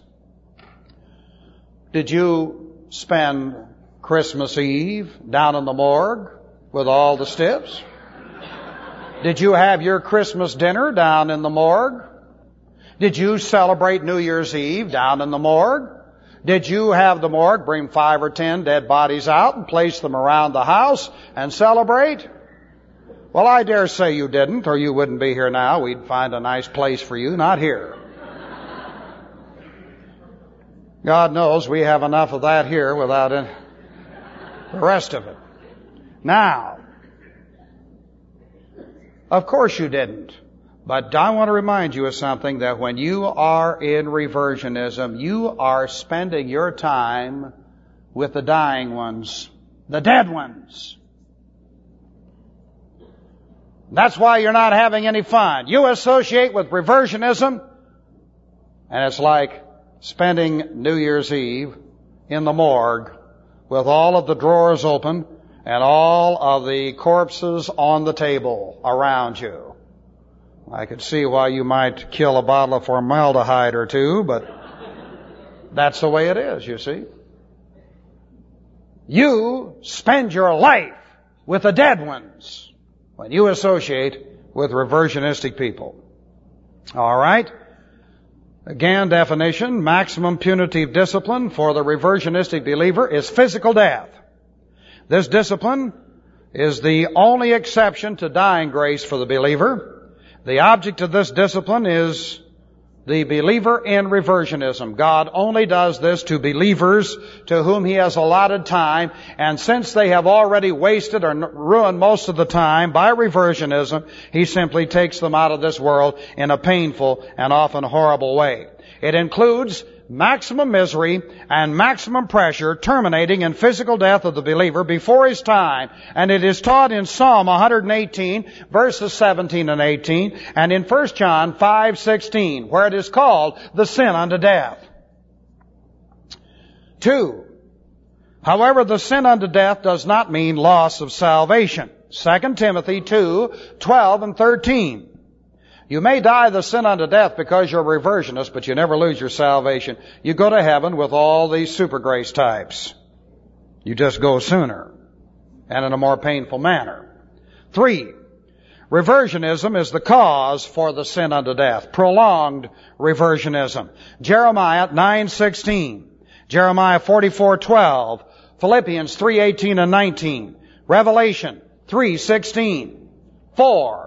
Did you spend Christmas Eve down in the morgue with all the stiffs? Did you have your Christmas dinner down in the morgue? Did you celebrate New Year's Eve down in the morgue? Did you have the morgue bring 5 or 10 dead bodies out and place them around the house and celebrate? Well, I dare say you didn't, or you wouldn't be here now. We'd find a nice place for you, not here. God knows we have enough of that here without the rest of it. Now, of course you didn't. But I want to remind you of something, that when you are in reversionism, you are spending your time with the dying ones, the dead ones. That's why you're not having any fun. You associate with reversionism, and it's like spending New Year's Eve in the morgue with all of the drawers open and all of the corpses on the table around you. I could see why you might kill a bottle of formaldehyde or two, but that's the way it is, you see. You spend your life with the dead ones when you associate with reversionistic people. All right? Again, definition, maximum punitive discipline for the reversionistic believer is physical death. This discipline is the only exception to dying grace for the believer. The object of this discipline is the believer in reversionism. God only does this to believers to whom He has allotted time, and since they have already wasted or ruined most of the time by reversionism, He simply takes them out of this world in a painful and often horrible way. It includes maximum misery and maximum pressure terminating in physical death of the believer before his time. And it is taught in Psalm 118, verses 17 and 18, and in 1 John 5:16, where it is called the sin unto death. 2. However, the sin unto death does not mean loss of salvation. 2 Timothy 2:12 and 13. You may die the sin unto death because you're a reversionist, but you never lose your salvation. You go to heaven with all these super grace types. You just go sooner and in a more painful manner. 3. Reversionism is the cause for the sin unto death. Prolonged reversionism. Jeremiah 9:16. Jeremiah 44:12. Philippians 3:18 and 19. Revelation 3:16. 4.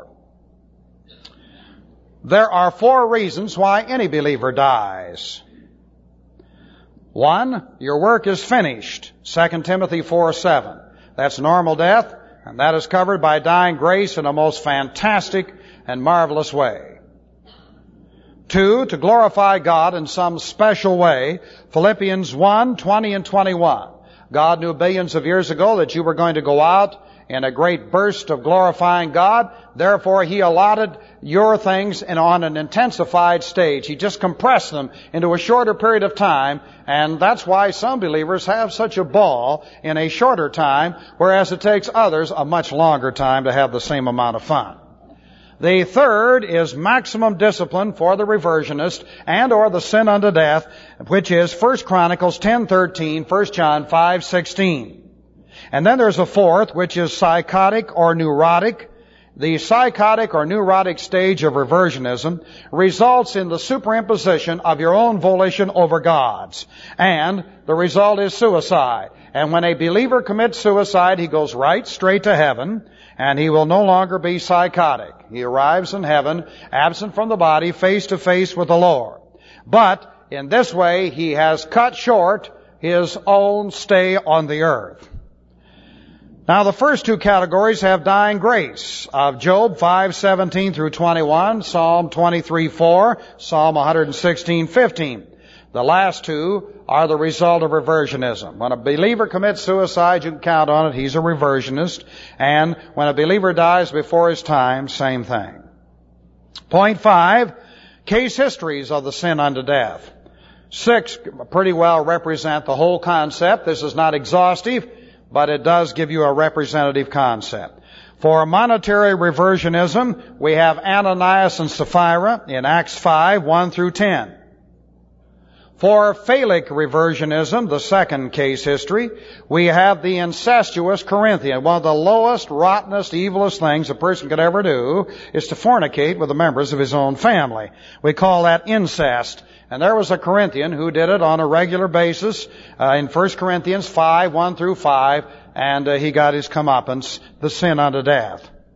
There are 4 reasons why any believer dies. 1, your work is finished. 2 Timothy 4:7. That's normal death, and that is covered by dying grace in a most fantastic and marvelous way. 2, to glorify God in some special way. Philippians 1:20 and 21. God knew billions of years ago that you were going to go out in a great burst of glorifying God. Therefore, He allotted your things on an intensified stage. He just compressed them into a shorter period of time, and that's why some believers have such a ball in a shorter time, whereas it takes others a much longer time to have the same amount of fun. The third is maximum discipline for the reversionist and or the sin unto death, which is 1 Chronicles 10:13, 1 John 5:16. And then there's a fourth, which is psychotic or neurotic. The psychotic or neurotic stage of reversionism results in the superimposition of your own volition over God's. And the result is suicide. And when a believer commits suicide, he goes right straight to heaven, and he will no longer be psychotic. He arrives in heaven, absent from the body, face to face with the Lord. But in this way, he has cut short his own stay on the earth. Now, the first 2 categories have dying grace of Job 5:17 through 21, Psalm 23:4, Psalm 116:15. The last 2 are the result of reversionism. When a believer commits suicide, you can count on it, he's a reversionist. And when a believer dies before his time, same thing. Point 5, case histories of the sin unto death. 6 pretty well represent the whole concept. This is not exhaustive, but it does give you a representative concept. For monetary reversionism, we have Ananias and Sapphira in Acts 5:1 through 10. For phallic reversionism, the second case history, we have the incestuous Corinthian. One of the lowest, rottenest, evilest things a person could ever do is to fornicate with the members of his own family. We call that incest. And there was a Corinthian who did it on a regular basis in 1 Corinthians 5:1 through 5, and he got his comeuppance, the sin unto death.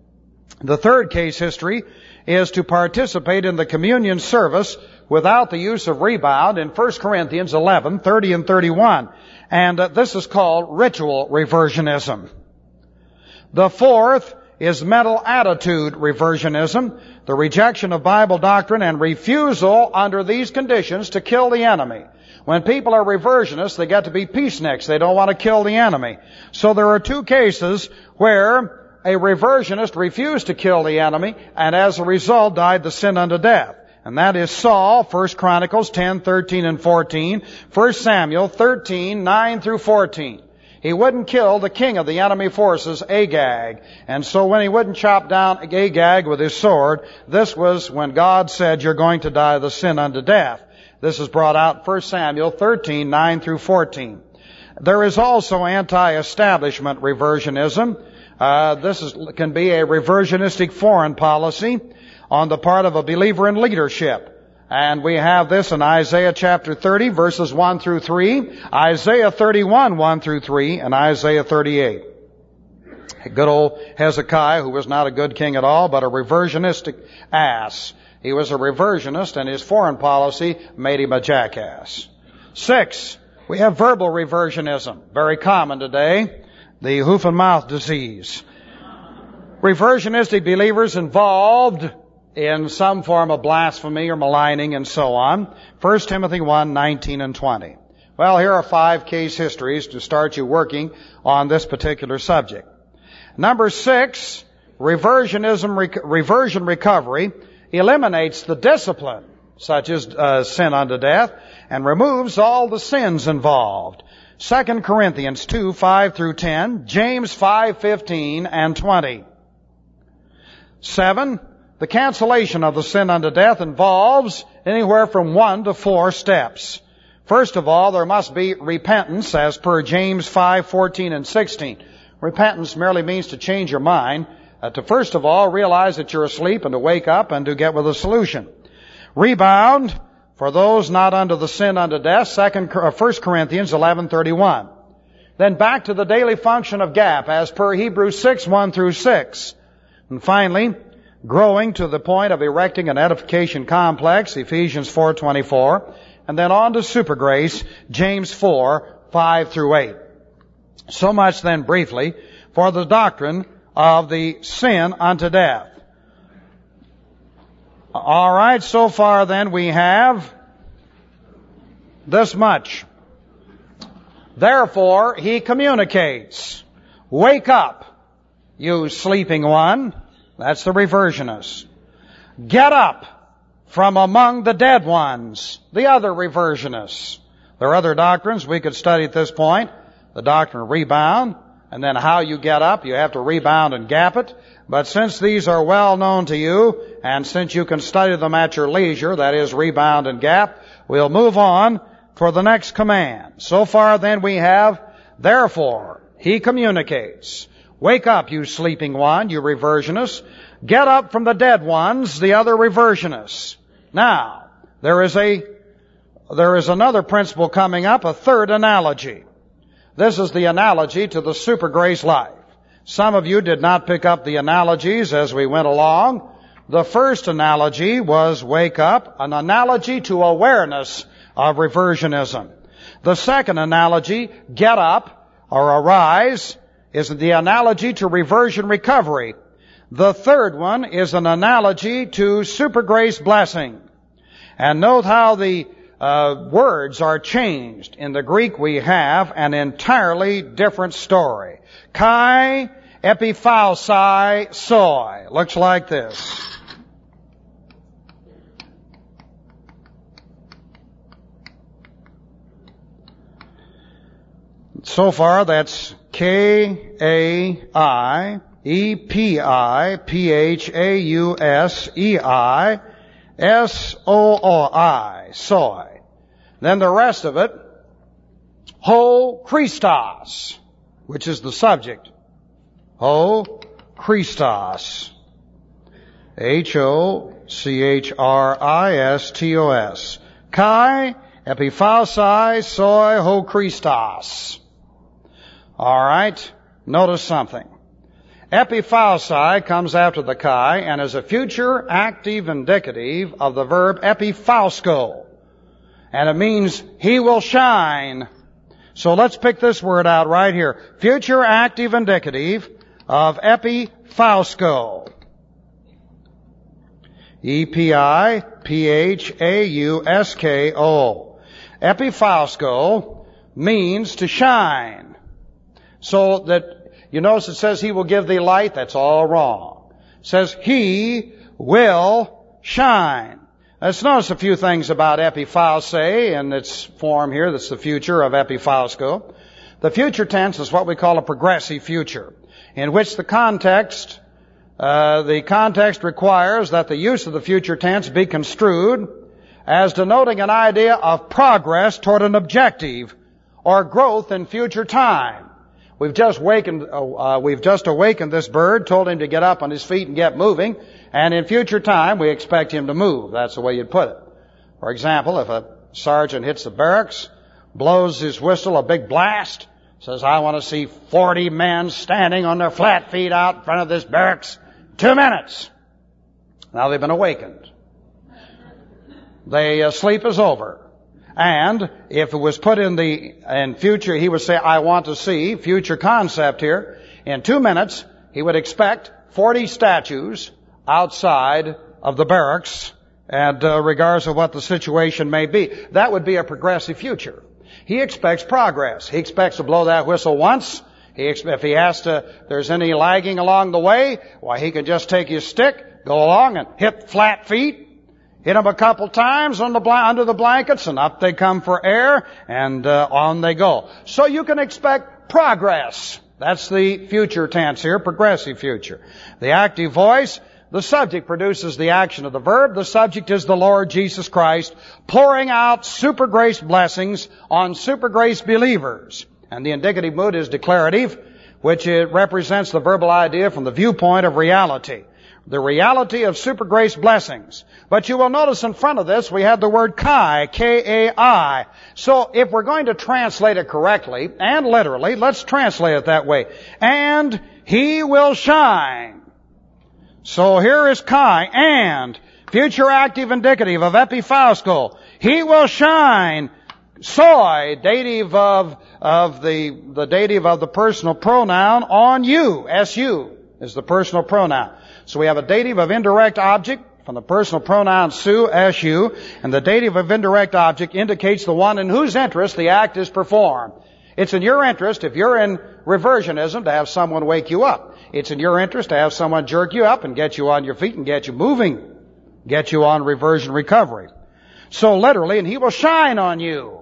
The third case history is to participate in the communion service without the use of rebound in 1 Corinthians 11:30 and 31. And this is called ritual reversionism. The fourth is mental attitude reversionism, the rejection of Bible doctrine and refusal under these conditions to kill the enemy. When people are reversionists, they get to be peaceniks. They don't want to kill the enemy. So there are two cases where a reversionist refused to kill the enemy and as a result died the sin unto death. And that is Saul, 1 Chronicles 10:13 and 14, 1 Samuel 13:9 through 14. He wouldn't kill the king of the enemy forces, Agag. And so when he wouldn't chop down Agag with his sword, this was when God said, you're going to die the sin unto death. This is brought out in 1 Samuel 13:9 through 14. There is also anti-establishment reversionism. This can be a reversionistic foreign policy on the part of a believer in leadership. And we have this in Isaiah chapter 30, verses 1 through 3, Isaiah 31, 1 through 3, and Isaiah 38. Good old Hezekiah, who was not a good king at all, but a reversionistic ass. He was a reversionist, and his foreign policy made him a jackass. 6, we have verbal reversionism, very common today, the hoof and mouth disease. Reversionistic believers involved in some form of blasphemy or maligning and so on. 1 Timothy 1:19 and 20. Well, here are 5 case histories to start you working on this particular subject. Number 6, reversion recovery eliminates the discipline, such as sin unto death, and removes all the sins involved. 2 Corinthians 2:5 through 10, James 5:15 and 20. 7, the cancellation of the sin unto death involves anywhere from 1 to 4 steps. First of all, there must be repentance as per James 5:14 and 16. Repentance merely means to change your mind, to first of all realize that you're asleep and to wake up and to get with a solution. Rebound for those not under the sin unto death, 1 Corinthians 11:31. Then back to the daily function of gap as per Hebrews 6:1 through 6. And finally, growing to the point of erecting an edification complex, Ephesians 4:24, and then on to super grace, James 4:5 through 8. So much then briefly for the doctrine of the sin unto death. All right, so far then we have this much. Therefore, he communicates. Wake up, you sleeping one. That's the reversionist. Get up from among the dead ones, the other reversionists. There are other doctrines we could study at this point. The doctrine of rebound, and then how you get up. You have to rebound and gap it. But since these are well known to you, and since you can study them at your leisure, that is rebound and gap, we'll move on for the next command. So far then we have, therefore, he communicates. Wake up, you sleeping one, you reversionists. Get up from the dead ones, the other reversionists. Now, there is another principle coming up, a third analogy. This is the analogy to the super grace life. Some of you did not pick up the analogies as we went along. The first analogy was wake up, an analogy to awareness of reversionism. The second analogy, get up or arise, is the analogy to reversion recovery. The third one is an analogy to super grace blessing. And note how the words are changed. In the Greek we have an entirely different story. Kai epiphausi soi. Looks like this. So far that's K-A-I-E-P-I-P-H-A-U-S-E-I-S-O-O-I, soy. Then the rest of it, ho Christos, which is the subject. Ho Christos. H-O-C-H-R-I-S-T-O-S. Kai epiphausi soi ho Christos. All right. Notice something. Epiphausi comes after the chi and is a future active indicative of the verb epiphausko. And it means he will shine. So let's pick this word out right here. Future active indicative of epiphausko. E-P-I-P-H-A-U-S-K-O. Epiphausko means to shine. So that, you notice it says he will give thee light. That's all wrong. It says he will shine. Let's notice a few things about epiphausi in its form here. That's the future of epiphausko. The future tense is what we call a progressive future, in which the context requires that the use of the future tense be construed as denoting an idea of progress toward an objective or growth in future time. We've just awakened this bird, told him to get up on his feet and get moving, and in future time we expect him to move. That's the way you'd put it. For example, if a sergeant hits the barracks, blows his whistle, a big blast, says, I want to see 40 men standing on their flat feet out in front of this barracks. 2 minutes. Now they've been awakened. Sleep is over. And if it was put in future, he would say, I want to see, future concept here. In 2 minutes, he would expect 40 statues outside of the barracks, and regardless of what the situation may be. That would be a progressive future. He expects progress. He expects to blow that whistle once. If there's any lagging along the way, why, he can just take his stick, go along and hit flat feet, hit them a couple times under the blankets, and up they come for air, and on they go. So you can expect progress. That's the future tense here, progressive future. The active voice, the subject produces the action of the verb. The subject is the Lord Jesus Christ, pouring out super grace blessings on super grace believers. And the indicative mood is declarative, which it represents the verbal idea from the viewpoint of reality. The reality of super grace blessings. But you will notice in front of this we have the word kai, K-A-I. So if we're going to translate it correctly and literally, let's translate it that way. And he will shine. So here is kai, and future active indicative of epiphausko. He will shine. Soi, dative of the dative of the personal pronoun on you. S-U is the personal pronoun. So we have a dative of indirect object from the personal pronoun su, S-U, and the dative of indirect object indicates the one in whose interest the act is performed. It's in your interest, if you're in reversionism, to have someone wake you up. It's in your interest to have someone jerk you up and get you on your feet and get you moving, get you on reversion recovery. So literally, and he will shine on you.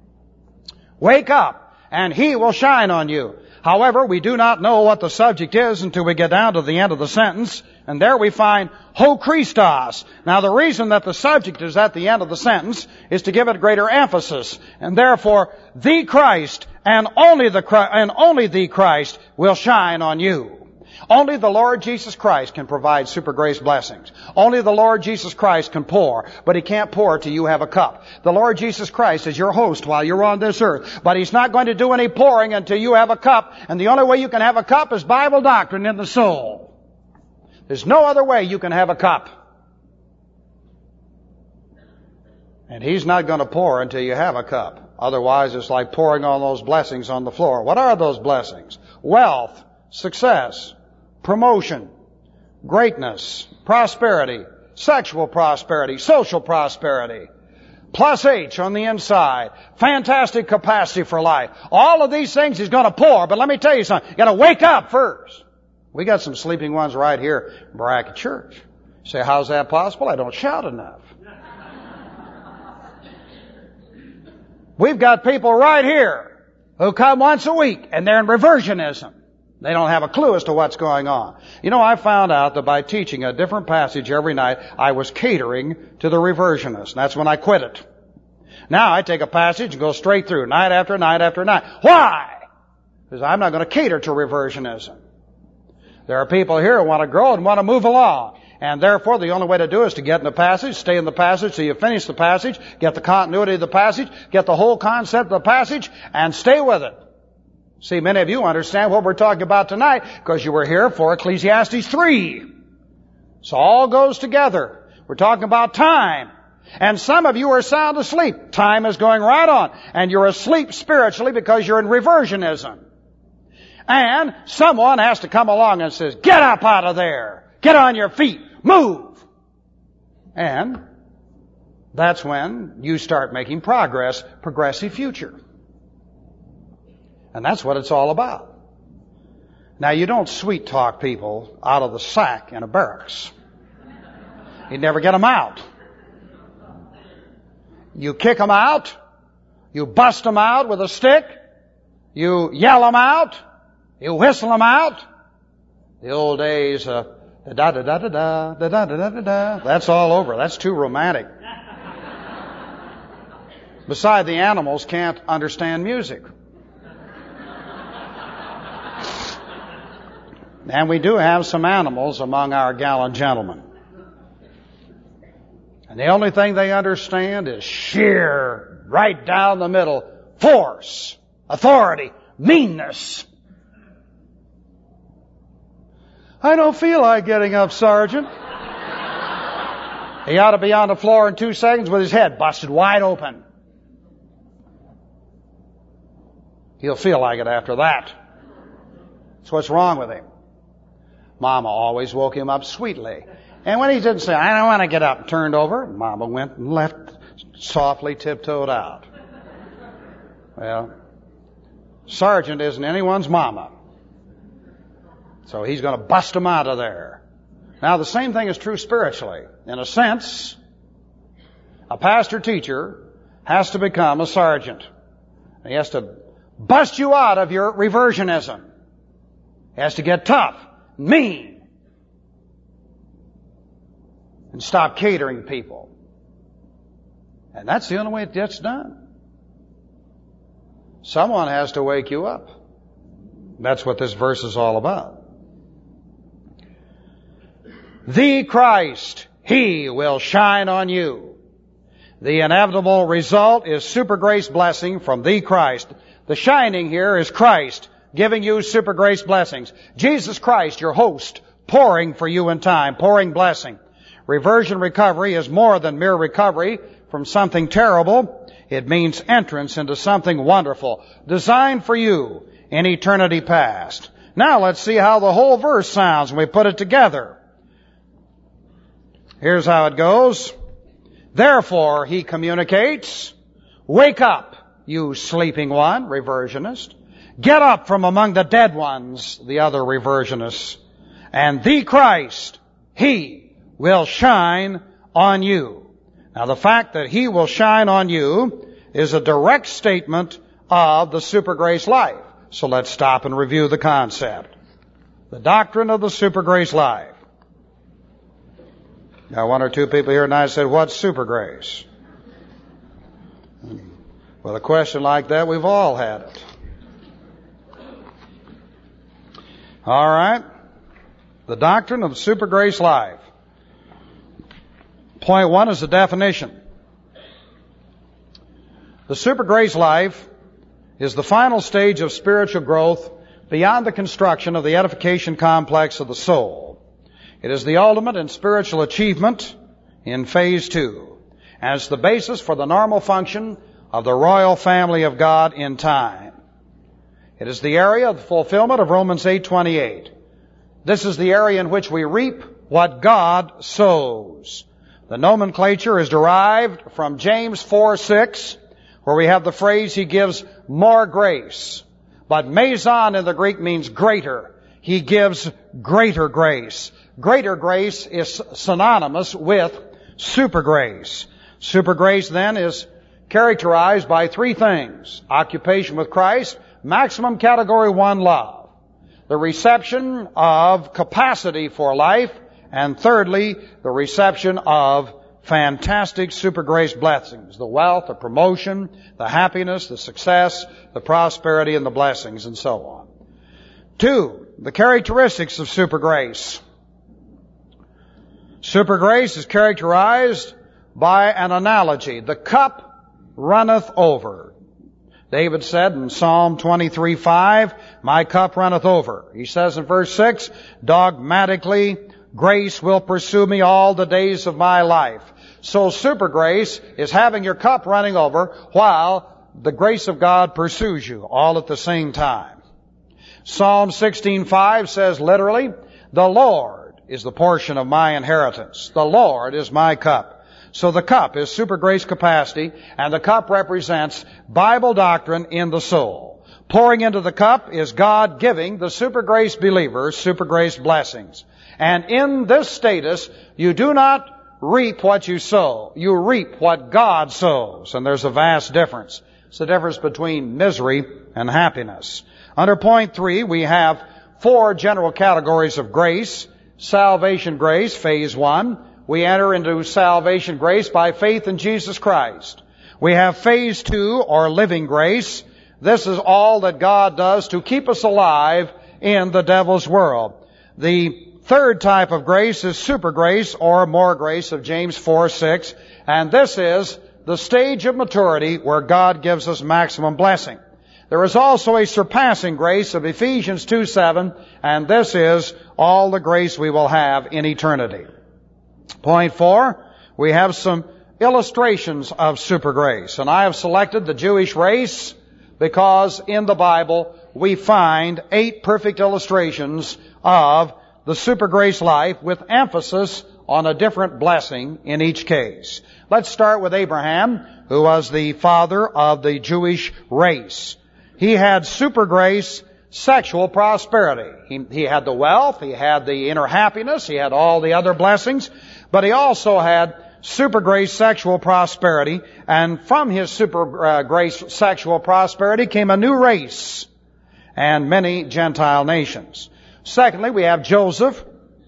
Wake up, and he will shine on you. However, we do not know what the subject is until we get down to the end of the sentence, and there we find ho Christos. Now the reason that the subject is at the end of the sentence is to give it greater emphasis, and therefore the Christ and only the Christ will shine on you. Only the Lord Jesus Christ can provide super grace blessings. Only the Lord Jesus Christ can pour, but He can't pour till you have a cup. The Lord Jesus Christ is your host while you're on this earth, but He's not going to do any pouring until you have a cup, and the only way you can have a cup is Bible doctrine in the soul. There's no other way you can have a cup. And He's not going to pour until you have a cup. Otherwise, it's like pouring all those blessings on the floor. What are those blessings? Wealth, success, promotion, greatness, prosperity, sexual prosperity, social prosperity, plus H on the inside, fantastic capacity for life. All of these things He's going to pour, but let me tell you something. You got to wake up first. We got some sleeping ones right here in Bracket Church. You say, how's that possible? I don't shout enough. We've got people right here who come once a week and they're in reversionism. They don't have a clue as to what's going on. You know, I found out that by teaching a different passage every night, I was catering to the reversionists. And that's when I quit it. Now I take a passage and go straight through, night after night after night. Why? Because I'm not going to cater to reversionism. There are people here who want to grow and want to move along. And therefore, the only way to do it is to get in the passage, stay in the passage till you finish the passage, get the continuity of the passage, get the whole concept of the passage, and stay with it. See, many of you understand what we're talking about tonight because you were here for Ecclesiastes 3. So all goes together. We're talking about time. And some of you are sound asleep. Time is going right on. And you're asleep spiritually because you're in reversionism. And someone has to come along and says, get up out of there. Get on your feet. Move. And that's when you start making progress, progressive future. And that's what it's all about. Now, you don't sweet talk people out of the sack in a barracks. You never get them out. You kick them out. You bust them out with a stick. You yell them out. You whistle them out. The old days, da-da-da-da-da, da-da-da-da-da. That's all over. That's too romantic. Besides, the animals can't understand music. And we do have some animals among our gallant gentlemen. And the only thing they understand is sheer, right down the middle, force, authority, meanness. I don't feel like getting up, Sergeant. He ought to be on the floor in 2 seconds with his head busted wide open. He'll feel like it after that. That's what's wrong with him. Mama always woke him up sweetly. And when he didn't say, I don't want to get up, and turned over, Mama went and left, softly tiptoed out. Well, Sergeant isn't anyone's mama. So he's going to bust him out of there. Now, the same thing is true spiritually. In a sense, a pastor-teacher has to become a sergeant. He has to bust you out of your reversionism. He has to get tough, mean, and stop catering people. And that's the only way it gets done. Someone has to wake you up. That's what this verse is all about. The Christ, He will shine on you. The inevitable result is super grace blessing from the Christ. The shining here is Christ giving you super grace blessings. Jesus Christ, your host, pouring for you in time, pouring blessing. Reversion recovery is more than mere recovery from something terrible. It means entrance into something wonderful, designed for you in eternity past. Now let's see how the whole verse sounds when we put it together. Here's how it goes. Therefore, he communicates, wake up, you sleeping one, reversionist. Get up from among the dead ones, the other reversionists. And the Christ, He will shine on you. Now, the fact that He will shine on you is a direct statement of the super grace life. So let's stop and review the concept. The doctrine of the super grace life. Now, 1 or 2 people here tonight said, what's super grace? Well, a question like that, we've all had it. All right. The doctrine of the super grace life. Point 1 is the definition. The super grace life is the final stage of spiritual growth beyond the construction of the edification complex of the soul. It is the ultimate in spiritual achievement in phase 2, as the basis for the normal function of the royal family of God in time. It is the area of the fulfillment of Romans 8:28. This is the area in which we reap what God sows. The nomenclature is derived from James 4:6, where we have the phrase, He gives more grace. But meson in the Greek means greater. He gives greater grace. Greater grace is synonymous with super grace. Super grace then is characterized by 3 things. Occupation with Christ, maximum category 1 love, the reception of capacity for life, and thirdly, the reception of fantastic super grace blessings, the wealth, the promotion, the happiness, the success, the prosperity, and the blessings, and so on. 2, the characteristics of super grace. Super grace is characterized by an analogy. The cup runneth over. David said in Psalm 23:5, my cup runneth over. He says in verse 6, dogmatically, grace will pursue me all the days of my life. So super grace is having your cup running over while the grace of God pursues you all at the same time. Psalm 16:5 says literally, the Lord is the portion of my inheritance. The Lord is my cup. So the cup is super grace capacity, and the cup represents Bible doctrine in the soul. Pouring into the cup is God giving the super grace believers super grace blessings. And in this status, you do not reap what you sow. You reap what God sows. And there's a vast difference. It's the difference between misery and happiness. Under point 3, we have 4 general categories of grace. Salvation grace, phase 1. We enter into salvation grace by faith in Jesus Christ. We have phase 2, or living grace. This is all that God does to keep us alive in the devil's world. The third type of grace is super grace, or more grace, of James 4:6. And this is the stage of maturity where God gives us maximum blessing. There is also a surpassing grace of Ephesians 2:7, and this is all the grace we will have in eternity. Point 4, we have some illustrations of super grace. And I have selected the Jewish race because in the Bible we find 8 perfect illustrations of the super grace life with emphasis on a different blessing in each case. Let's start with Abraham, who was the father of the Jewish race. He had super grace sexual prosperity. He had the wealth, he had the inner happiness, he had all the other blessings, but he also had super grace sexual prosperity, and from his super grace sexual prosperity came a new race and many Gentile nations. Secondly, we have Joseph.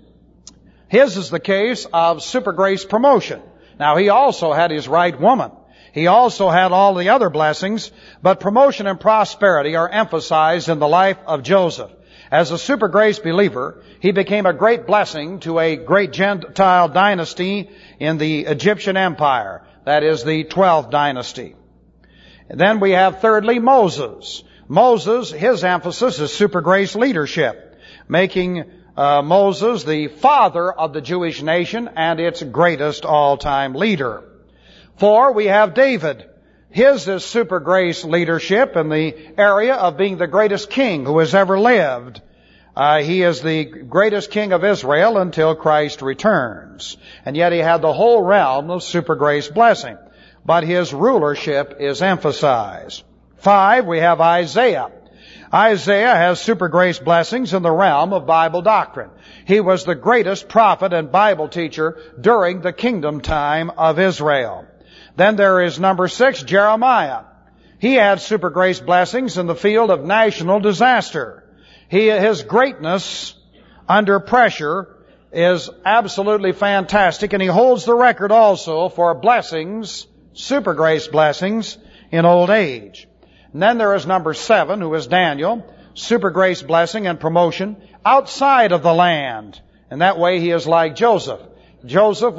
His is the case of super grace promotion. Now, he also had his right woman. He also had all the other blessings, but promotion and prosperity are emphasized in the life of Joseph. As a super grace believer, he became a great blessing to a great Gentile dynasty in the Egyptian Empire. That is the 12th dynasty. And then we have thirdly Moses. Moses, his emphasis is super grace leadership, making Moses the father of the Jewish nation and its greatest all-time leader. 4, we have David. His is super grace leadership in the area of being the greatest king who has ever lived. He is the greatest king of Israel until Christ returns. And yet he had the whole realm of super grace blessing. But his rulership is emphasized. 5, we have Isaiah. Isaiah has super grace blessings in the realm of Bible doctrine. He was the greatest prophet and Bible teacher during the kingdom time of Israel. Then there is number 6, Jeremiah. He had super grace blessings in the field of national disaster. His greatness under pressure is absolutely fantastic, and he holds the record also for blessings, super grace blessings, in old age. And then there is number 7, who is Daniel, super grace blessing and promotion outside of the land. And that way he is like Joseph. Joseph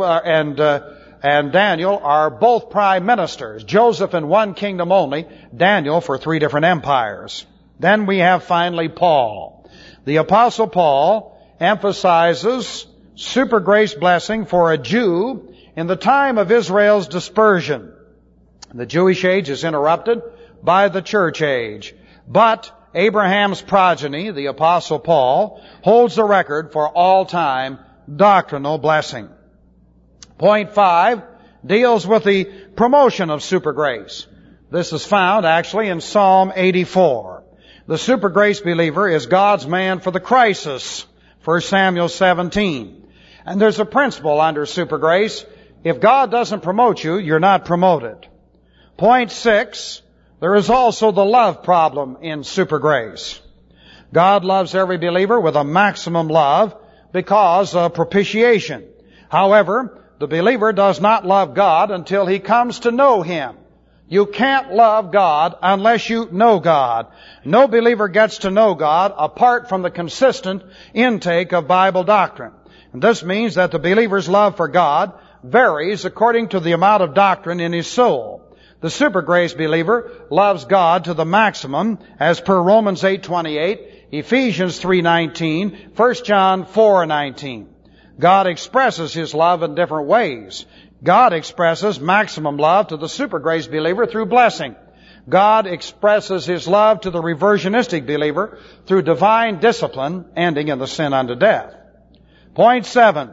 and Daniel are both prime ministers. Joseph in one kingdom only, Daniel for 3 different empires. Then we have finally Paul. The Apostle Paul emphasizes super grace blessing for a Jew in the time of Israel's dispersion. The Jewish age is interrupted by the church age. But Abraham's progeny, the Apostle Paul, holds the record for all-time doctrinal blessing. Point 5 deals with the promotion of super grace. This is found actually in Psalm 84. The super grace believer is God's man for the crisis, 1 Samuel 17. And there's a principle under super grace. If God doesn't promote you, you're not promoted. Point 6, there is also the love problem in super grace. God loves every believer with a maximum love because of propitiation. However, the believer does not love God until he comes to know Him. You can't love God unless you know God. No believer gets to know God apart from the consistent intake of Bible doctrine. And this means that the believer's love for God varies according to the amount of doctrine in his soul. The super grace believer loves God to the maximum as per Romans 8:28, Ephesians 3:19, 1 John 4:19. God expresses His love in different ways. God expresses maximum love to the super grace believer through blessing. God expresses His love to the reversionistic believer through divine discipline, ending in the sin unto death. Point 7,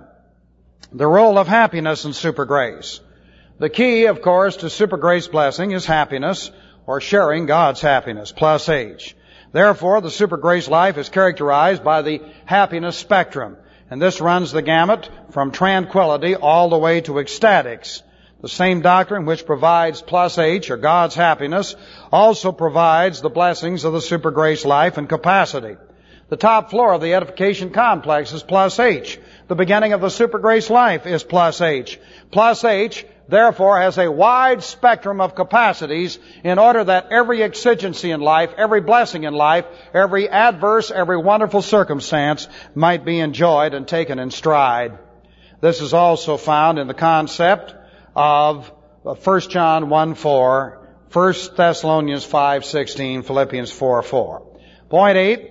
the role of happiness in super grace. The key, of course, to super grace blessing is happiness, or sharing God's happiness, plus H. Therefore, the super grace life is characterized by the happiness spectrum, and this runs the gamut from tranquility all the way to ecstatics. The same doctrine which provides plus H, or God's happiness, also provides the blessings of the super grace life and capacity. The top floor of the edification complex is plus H. The beginning of the super grace life is plus H. Plus H, therefore, has a wide spectrum of capacities in order that every exigency in life, every blessing in life, every adverse, every wonderful circumstance might be enjoyed and taken in stride. This is also found in the concept of 1 John 1:4, 1 Thessalonians 5:16, Philippians 4:4. Point 8,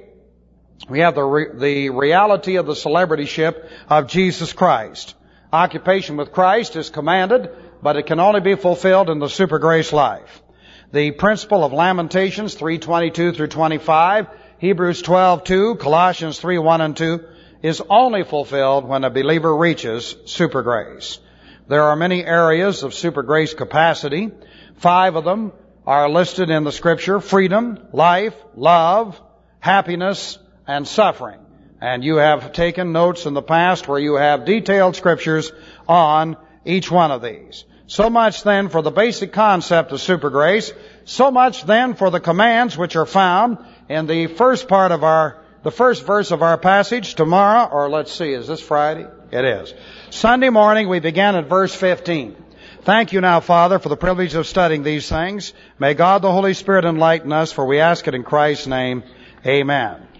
we have the reality of the celebrityship of Jesus Christ. Occupation with Christ is commanded, but it can only be fulfilled in the super grace life. The principle of Lamentations 3:22 through 25, Hebrews 12:2, Colossians 3:1 and 2 is only fulfilled when a believer reaches super grace. There are many areas of super grace capacity. 5 of them are listed in the Scripture: freedom, life, love, happiness, and suffering. And you have taken notes in the past where you have detailed Scriptures on each one of these. So much then for the basic concept of super grace. So much then for the commands which are found in the first verse of our passage. Tomorrow, or let's see, is this Friday? It is. Sunday morning we begin at verse 15. Thank you now, Father, for the privilege of studying these things. May God the Holy Spirit enlighten us, for we ask it in Christ's name. Amen.